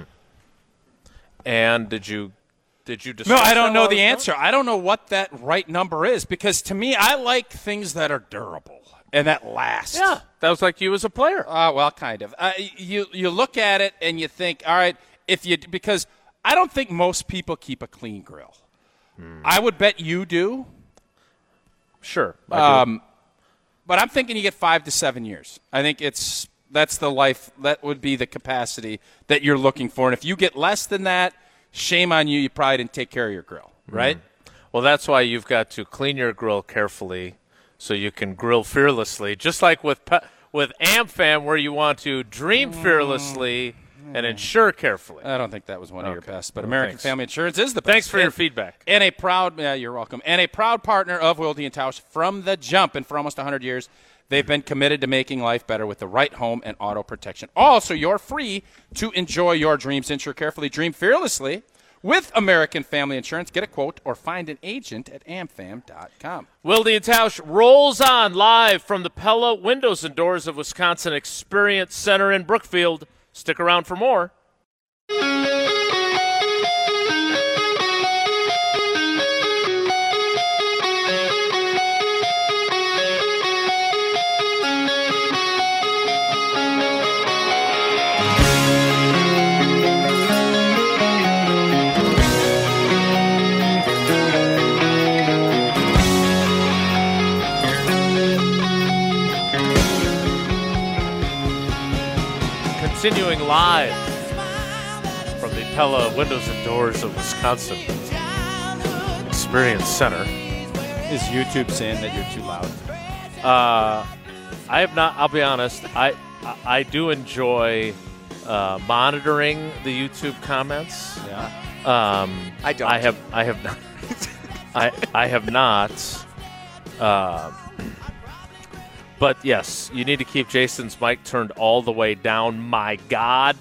and did you did you No, discuss I don't that know while the I was answer. I don't know what that right number is because to me, I like things that are durable and that last. gone? Yeah, that was like you as a player. Uh, well, kind of. Uh, you you look at it and you think, all right, if you because I don't think most people keep a clean grill. I would bet you do. Sure. I do. Um, but I'm thinking you get five to seven years. I think it's that's the life that would be the capacity that you're looking for. And if you get less than that, shame on you. You probably didn't take care of your grill, right? Well, that's why you've got to clean your grill carefully so you can grill fearlessly, just like with pe- with AmFam, where you want to dream fearlessly and insure carefully. I don't think that was one of your Okay. best, but Well, American thanks. Family Insurance is the best. Thanks for your And- feedback. And a proud, yeah, you're welcome. And a proud partner of Wilde and Tausch from the jump. And for almost one hundred years, they've been committed to making life better with the right home and auto protection. Also, you're free to enjoy your dreams. Insure carefully, dream fearlessly with American Family Insurance. Get a quote or find an agent at am fam dot com. Wilde and Tausch rolls on live from the Pella Windows and Doors of Wisconsin Experience Center in Brookfield. Stick around for more. Continuing live from the Pella Windows and Doors of Wisconsin Experience Center. Is YouTube saying that you're too loud? Uh, I have not. I'll be honest. I I, I do enjoy uh, monitoring the YouTube comments. Yeah. Um, I don't. I have. I have not. I I have not. Uh, but yes, you need to keep Jason's mic turned all the way down. My God,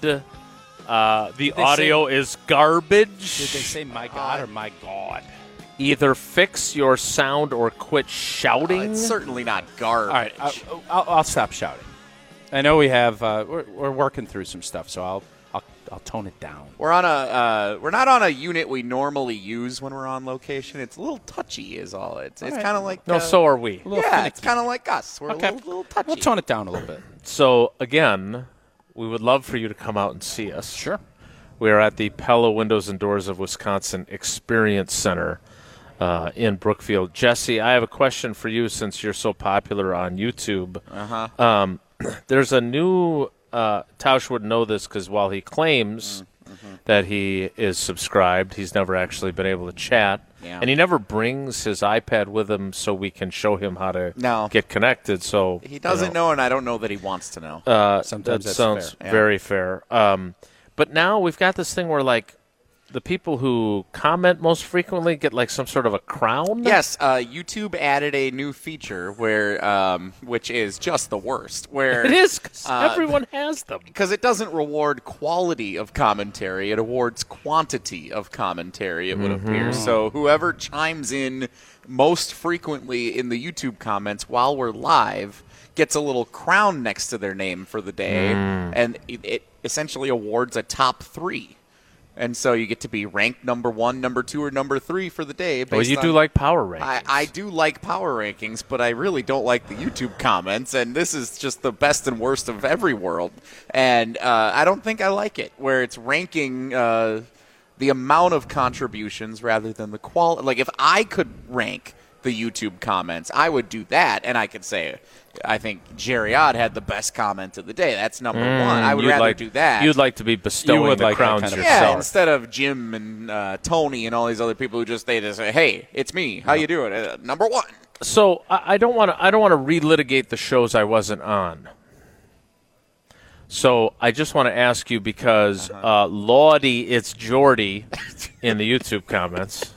uh, the audio say, is garbage. Did they say my God or my God? Either fix your sound or quit shouting. Uh, it's certainly not garbage. All right, I'll, I'll, I'll stop shouting. I know we have uh, we're, we're working through some stuff, so I'll I'll, I'll tone it down. We're on a uh, we're not on a unit we normally use when we're on location. It's a little touchy, is all. It's it's right. kind of like No, uh, so are we. little yeah, finicky. it's kind of like us. We're Okay. a little, little touchy. We'll tone it down a little bit. So again, we would love for you to come out and see us. Sure. We are at the Pella Windows and Doors of Wisconsin Experience Center uh, in Brookfield. Jesse, I have a question for you since you're so popular on YouTube. Uh-huh. Um, there's a new, uh, Tausch would know this because while he claims Mm-hmm. that he is subscribed, he's never actually been able to chat. Yeah. And he never brings his iPad with him so we can show him how to No. get connected. So He doesn't you know, and I don't know that he wants to know. Uh, Sometimes that that's sounds fair. Yeah. very fair. Um, but now we've got this thing where, like, the people who comment most frequently get, like, some sort of a crown? Yes, uh, YouTube added a new feature where, um, which is just the worst. Where It is, 'cause uh, everyone has them. because it doesn't reward quality of commentary; it awards quantity of commentary. It would Mm-hmm. appear. So whoever chimes in most frequently in the YouTube comments while we're live gets a little crown next to their name for the day, Mm. and it, it essentially awards a top three. And so you get to be ranked number one, number two, or number three for the day. Based Well, you on, do like power rankings. I, I do like power rankings, but I really don't like the YouTube comments, and this is just the best and worst of every world. And uh, I don't think I like it, where it's ranking uh, the amount of contributions rather than the quality. Like, if I could rank the YouTube comments, I would do that, and I could say, I think Jerry Odd had the best comment of the day. That's number one. I would You'd rather like, do that. You'd like to be bestowing would the like that crowns kind of- Yeah, yourself. instead of Jim and uh, Tony and all these other people who just they just say, "Hey, it's me. How you doing? Uh, number one." So I, I don't want to. I don't want to relitigate the shows I wasn't on. So I just want to ask you because uh, Lordy, it's Jordy in the YouTube comments.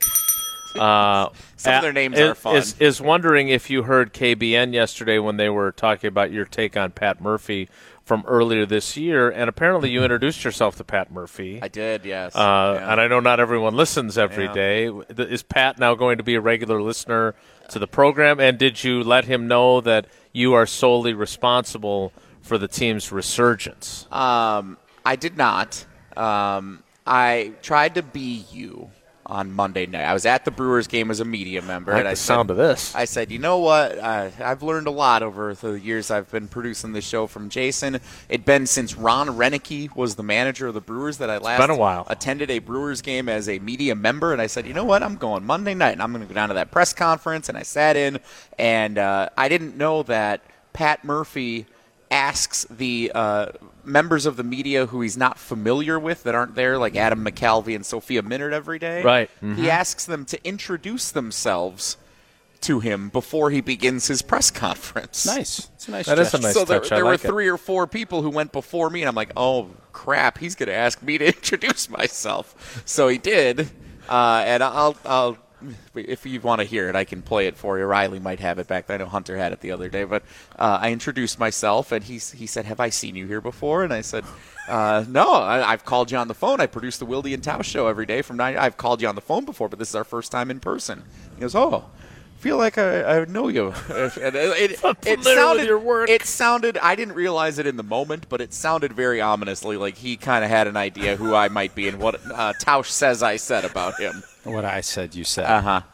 Uh, Some of their names are fun. Is, is wondering if you heard K B N yesterday when they were talking about your take on Pat Murphy from earlier this year, and apparently you introduced yourself to Pat Murphy. I did, yes. Uh, Yeah. And I know not everyone listens every Yeah. day. Is Pat now going to be a regular listener to the program? And did you let him know that you are solely responsible for the team's resurgence? Um, I did not. Um, I tried to be you on Monday night. I was at the Brewers game as a media member. I like and I the said, sound of this. I said, you know what? Uh, I've learned a lot over the years I've been producing this show from Jason. It'd been since Ron Renicky was the manager of the Brewers that I last been a while. attended a Brewers game as a media member. And I said, you know what? I'm going Monday night, and I'm going to go down to that press conference. And I sat in, and uh, I didn't know that Pat Murphy asks the uh, members of the media who he's not familiar with that aren't there, like Adam McCalvey and Sophia Minard every day. Right. Mm-hmm. He asks them to introduce themselves to him before he begins his press conference. Nice. It's a nice That is a gesture. nice So there, touch. I there like were it. three or four people who went before me, and I'm like, oh, crap, he's going to ask me to introduce myself. So he did, uh, and I'll, I'll, if you want to hear it, I can play it for you. Riley might have it back. I know Hunter had it the other day, but uh, I introduced myself, and he he said, "Have I seen you here before?" And I said, uh, "No, I, I've called you on the phone. I produce the Wildy and Tausch show every day from nine. I've called you on the phone before, but this is our first time in person." He goes, "Oh, feel like I, I know you." And it, it, I'm it familiar with sounded your work. It sounded. I didn't realize it in the moment, but it sounded very ominously like he kind of had an idea who I might be and what uh, Tausch says I said about him. What I said, you said. Uh huh.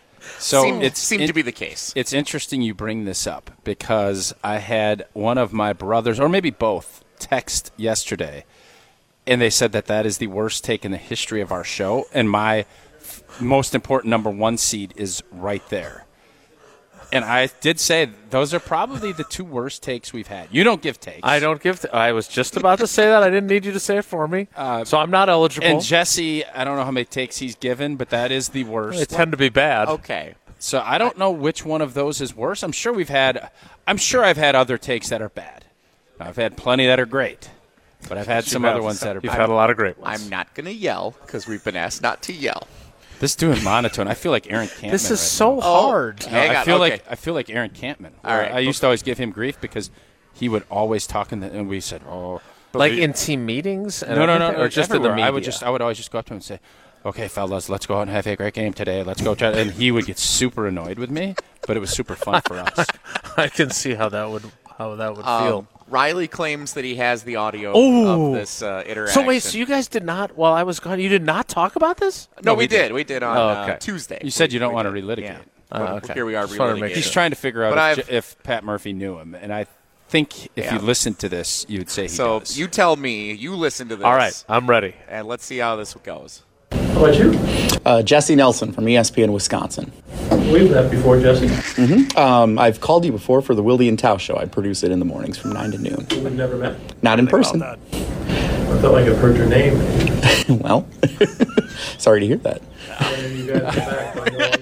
So seemed, it's seemed it- to be the case. It's interesting you bring this up because I had one of my brothers, or maybe both, text yesterday, and they said that that is the worst take in the history of our show, and my f- most important number one seed is right there. And I did say those are probably the two worst takes we've had. You don't give takes. I don't give. T- I was just about to say that. I didn't need you to say it for me. Uh, so I'm not eligible. And Jesse, I don't know how many takes he's given, but that is the worst. They tend to be bad. Okay. So I don't know which one of those is worse. I'm sure we've had. I'm sure I've had other takes that are bad. I've had plenty that are great, but I've had some You've other had- ones that are You've bad. had a lot of great ones. I'm not going to yell because we've been asked not to yell. This doing monotone. I feel like Aaron Campman. This is right so now. hard. No, Hang I on, feel okay. like I feel like Aaron Campman. All right. I used to always give him grief because he would always talk in the, and we said, "Oh, Like in team meetings? And no, no, no, everything? no, Or just everywhere. in the media? I would just, I would always just go up to him and say, "Okay, fellas, let's go out and have a great game today. Let's go try." And he would get super annoyed with me, but it was super fun for us. I can see how that would how that would Um, feel. Riley claims that he has the audio Ooh. of this uh, interaction. So wait, so you guys did not, while I was gone, you did not talk about this? No, No, we we did. did. We did on Oh, uh, okay. Tuesday. You said We- you don't we want to did. relitigate. Yeah. Oh, But okay. Here we are Just wanted to make relitigating. He's it. trying to figure But out I've- if, if Pat Murphy knew him, and I think if Yeah. you listened to this, you would say he So does. you tell me. You listen to this. All right, I'm ready. And let's see how this goes. How about you? Uh, Jesse Nelson from E S P N Wisconsin. We've met before, Jesse. Um, I've called you before for the Wildy and Tao show. I produce it in the mornings from nine to noon. We've never met. Not in person. I felt like I've heard your name. Well, sorry to hear that. And you guys are back. I know.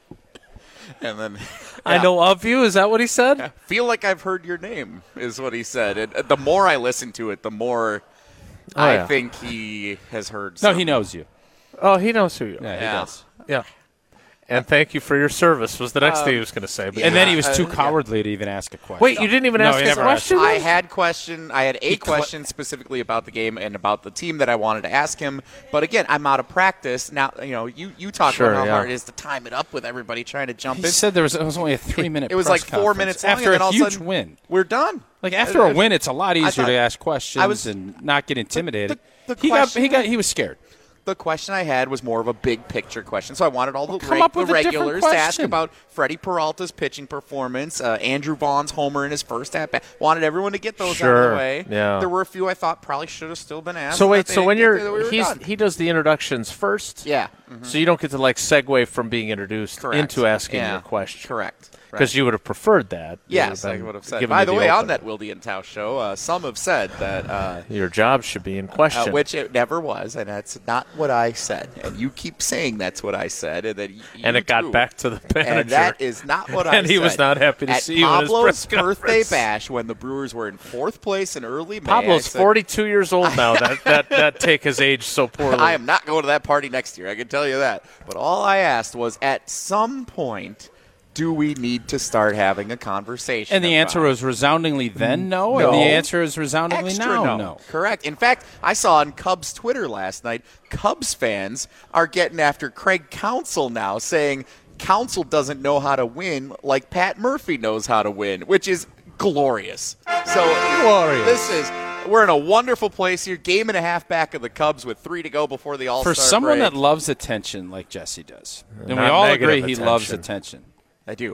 And then I know of you. Is that what he said? feel like I've heard your name is what he said. And uh, the more I listen to it, the more Oh, I yeah. think he has heard. no, some- he knows you. Oh, he knows who you are. Yeah, he Yeah. does. Yeah. And thank you for your service was the next thing he was going to say. But And then he Yeah, was uh, too yeah. cowardly to even ask a question. wait, you didn't even No, ask he his never asked. question? I had question. I had a question specifically about the game and about the team that I wanted to ask him. But again, I'm out of practice now. You know, you you talk Sure, about how yeah. hard it is to time it up with everybody trying to jump He in. said there was, it was only a three-minute It was press like four conference. minutes long, after and then a all of a huge sudden- win. We're done. Like after a win, it's a lot easier thought- to ask questions I was- and not get intimidated. the- the he got question- he got he was scared. The question I had was more of a big picture question, so I wanted all the, come reg- up the with a different regulars to ask question. about Freddie Peralta's pitching performance, uh, Andrew Vaughn's homer in his first at bat. Wanted everyone to get those out of Sure, the way. yeah. There were a few I thought probably should have still been asked. So that wait, they so when didn't get you're to, we were he's done. he does the introductions first? yeah, So you don't get to like segue from being introduced correct. into asking Yeah, your question. Correct. Because you would have preferred that. You Yes, would I have been would have said. given By you the way, on opener. that Wildy and Tao show, uh, some have said that, uh, Your job should be in question. uh, which it never was, and that's not what I said. And you keep saying that's what I said, and then y- and you it got too. back to the manager. And that is not what I And said. he was not happy to At see you in his Pablo's press birthday conference. bash when the Brewers were in fourth place in early May. Pablo's I said, forty-two years old now. that, that that take has aged so poorly. I am not going to that party next year. I can tell you that. But all I asked was, at some point, do we need to start having a conversation? And the about answer it? was resoundingly then no, No. and the answer is resoundingly Extra now no. no. Correct. In fact, I saw on Cubs Twitter last night, Cubs fans are getting after Craig Counsell now, saying Counsell doesn't know how to win like Pat Murphy knows how to win, which is glorious. So Glorious. This is we're in a wonderful place here. Game and a half back of the Cubs with three to go before the All-Star For someone break. that loves attention like Jesse does, and we Not all negative agree he loves attention. attention. I do.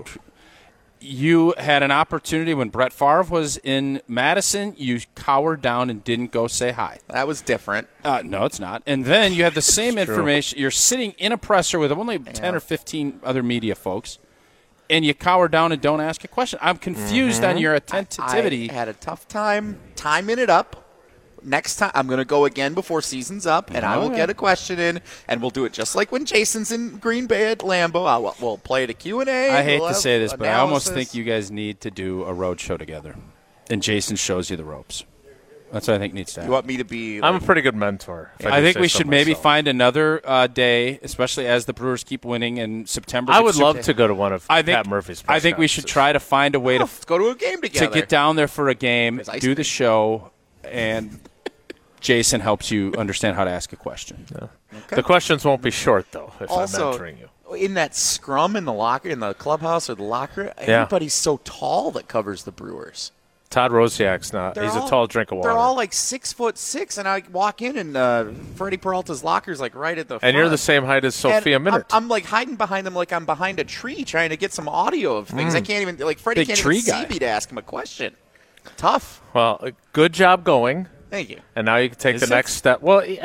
You had an opportunity when Brett Favre was in Madison. You cowered down and didn't go say hi. That was different. Uh, no, it's not. And then you have the same true. information. You're sitting in a presser with only ten or fifteen other media folks, and you cower down and don't ask a question. I'm confused on your attentivity. I had a tough time timing it up. Next time, I'm going to go again before season's up, and I will Okay. get a question in, and we'll do it just like when Jason's in Green Bay at Lambeau. I'll, we'll play it a Q and A. I hate we'll to have say this, but I almost analysis. think you guys need to do a road show together, and Jason shows you the ropes. That's what I think needs to You happen. want me to be? I'm a like- pretty good mentor. if I do think say we so should maybe myself. find another uh, day, especially as the Brewers keep winning in September. I It's would super- love to go to one of I think, Pat Murphy's press I think we should conferences. try to find a way to Let's go to a game to together. get down there for a game, There's ice do the cream. show, and Jason helps you understand how to ask a question. The questions won't be short, though, if Also, I'm mentoring you. in that scrum in the locker, in the clubhouse or the locker, everybody's so tall that covers the Brewers. Todd Rosiak's not. They're He's all- a tall drink of water. They're all like six foot six, and I walk in, and uh, Freddie Peralta's locker's like right at the front. and you're the same height as Sophia And I'm, Minert. I'm like hiding behind them like I'm behind a tree trying to get some audio of things. I can't even, like, Freddie Big can't tree even guy. see me to ask him a question. Tough. well, uh, good job going. Thank you. And now you can take Is the it? next step. Well, uh, the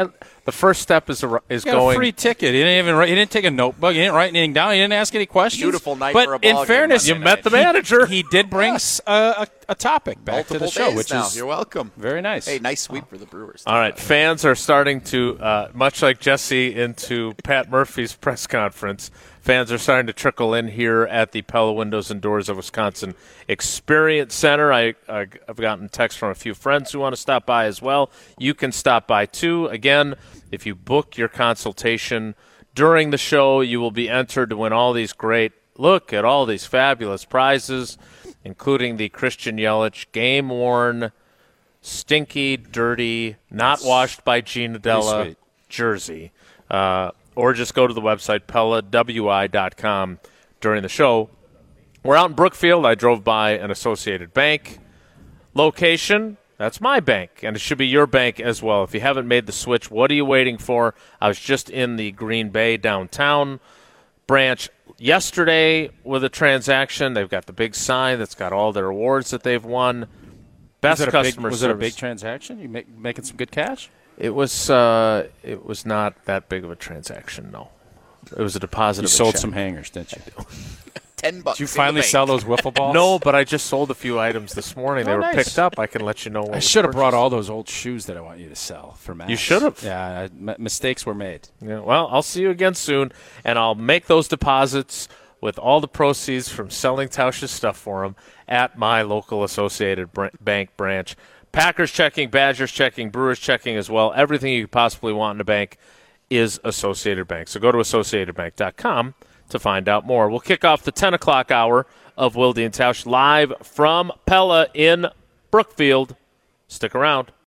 The first step is a, is You got going. a free ticket. He didn't even write, he didn't take a notebook. He didn't write anything down. He didn't ask any questions. Beautiful night but for a ball in game fairness, Monday you met the manager. He, he did bring s- a, a, a topic back Multiple to the show, days which now. is You're welcome. very nice. Hey, nice sweep for the Brewers. All right, fans are starting to, uh, much like Jesse into Pat Murphy's press conference, fans are starting to trickle in here at the Pella Windows and Doors of Wisconsin Experience Center. I, I, I've gotten texts from a few friends who want to stop by as well. You can stop by too. Again, if you book your consultation during the show, you will be entered to win all these great, look at all these fabulous prizes, including the Christian Yelich game-worn, stinky, dirty, not washed by Gina Della sweet. jersey. Uh, or just go to the website, pella w i dot com, during the show. We're out in Brookfield. I drove by an Associated Bank location. That's my bank, and it should be your bank as well. If you haven't made the switch, what are you waiting for? I was just in the Green Bay downtown branch yesterday with a transaction. They've got the big sign that's got all their awards that they've won. Best was it a big, customer was service. it a big transaction? You make, making some good cash? It was uh, it was not that big of a transaction, no. It was a deposit You of a sold check. some hangers, didn't you? Ten bucks. Did you in the finally bank. sell those wiffle balls? No, but I just sold a few items this morning. They Oh, were nice. picked up. I can let you know what I was should have brought purchased. all those old shoes that I want you to sell for Matt. You should have. Yeah, I, m- mistakes were made. Yeah, well, I'll see you again soon, and I'll make those deposits with all the proceeds from selling Tausch's stuff for him at my local Associated Br- Bank branch. Packers checking, Badgers checking, Brewers checking as well. Everything you could possibly want in a bank is Associated Bank. So go to associated bank dot com to find out more. We'll kick off the ten o'clock hour of Wilde and Tausch live from Pella in Brookfield. Stick around.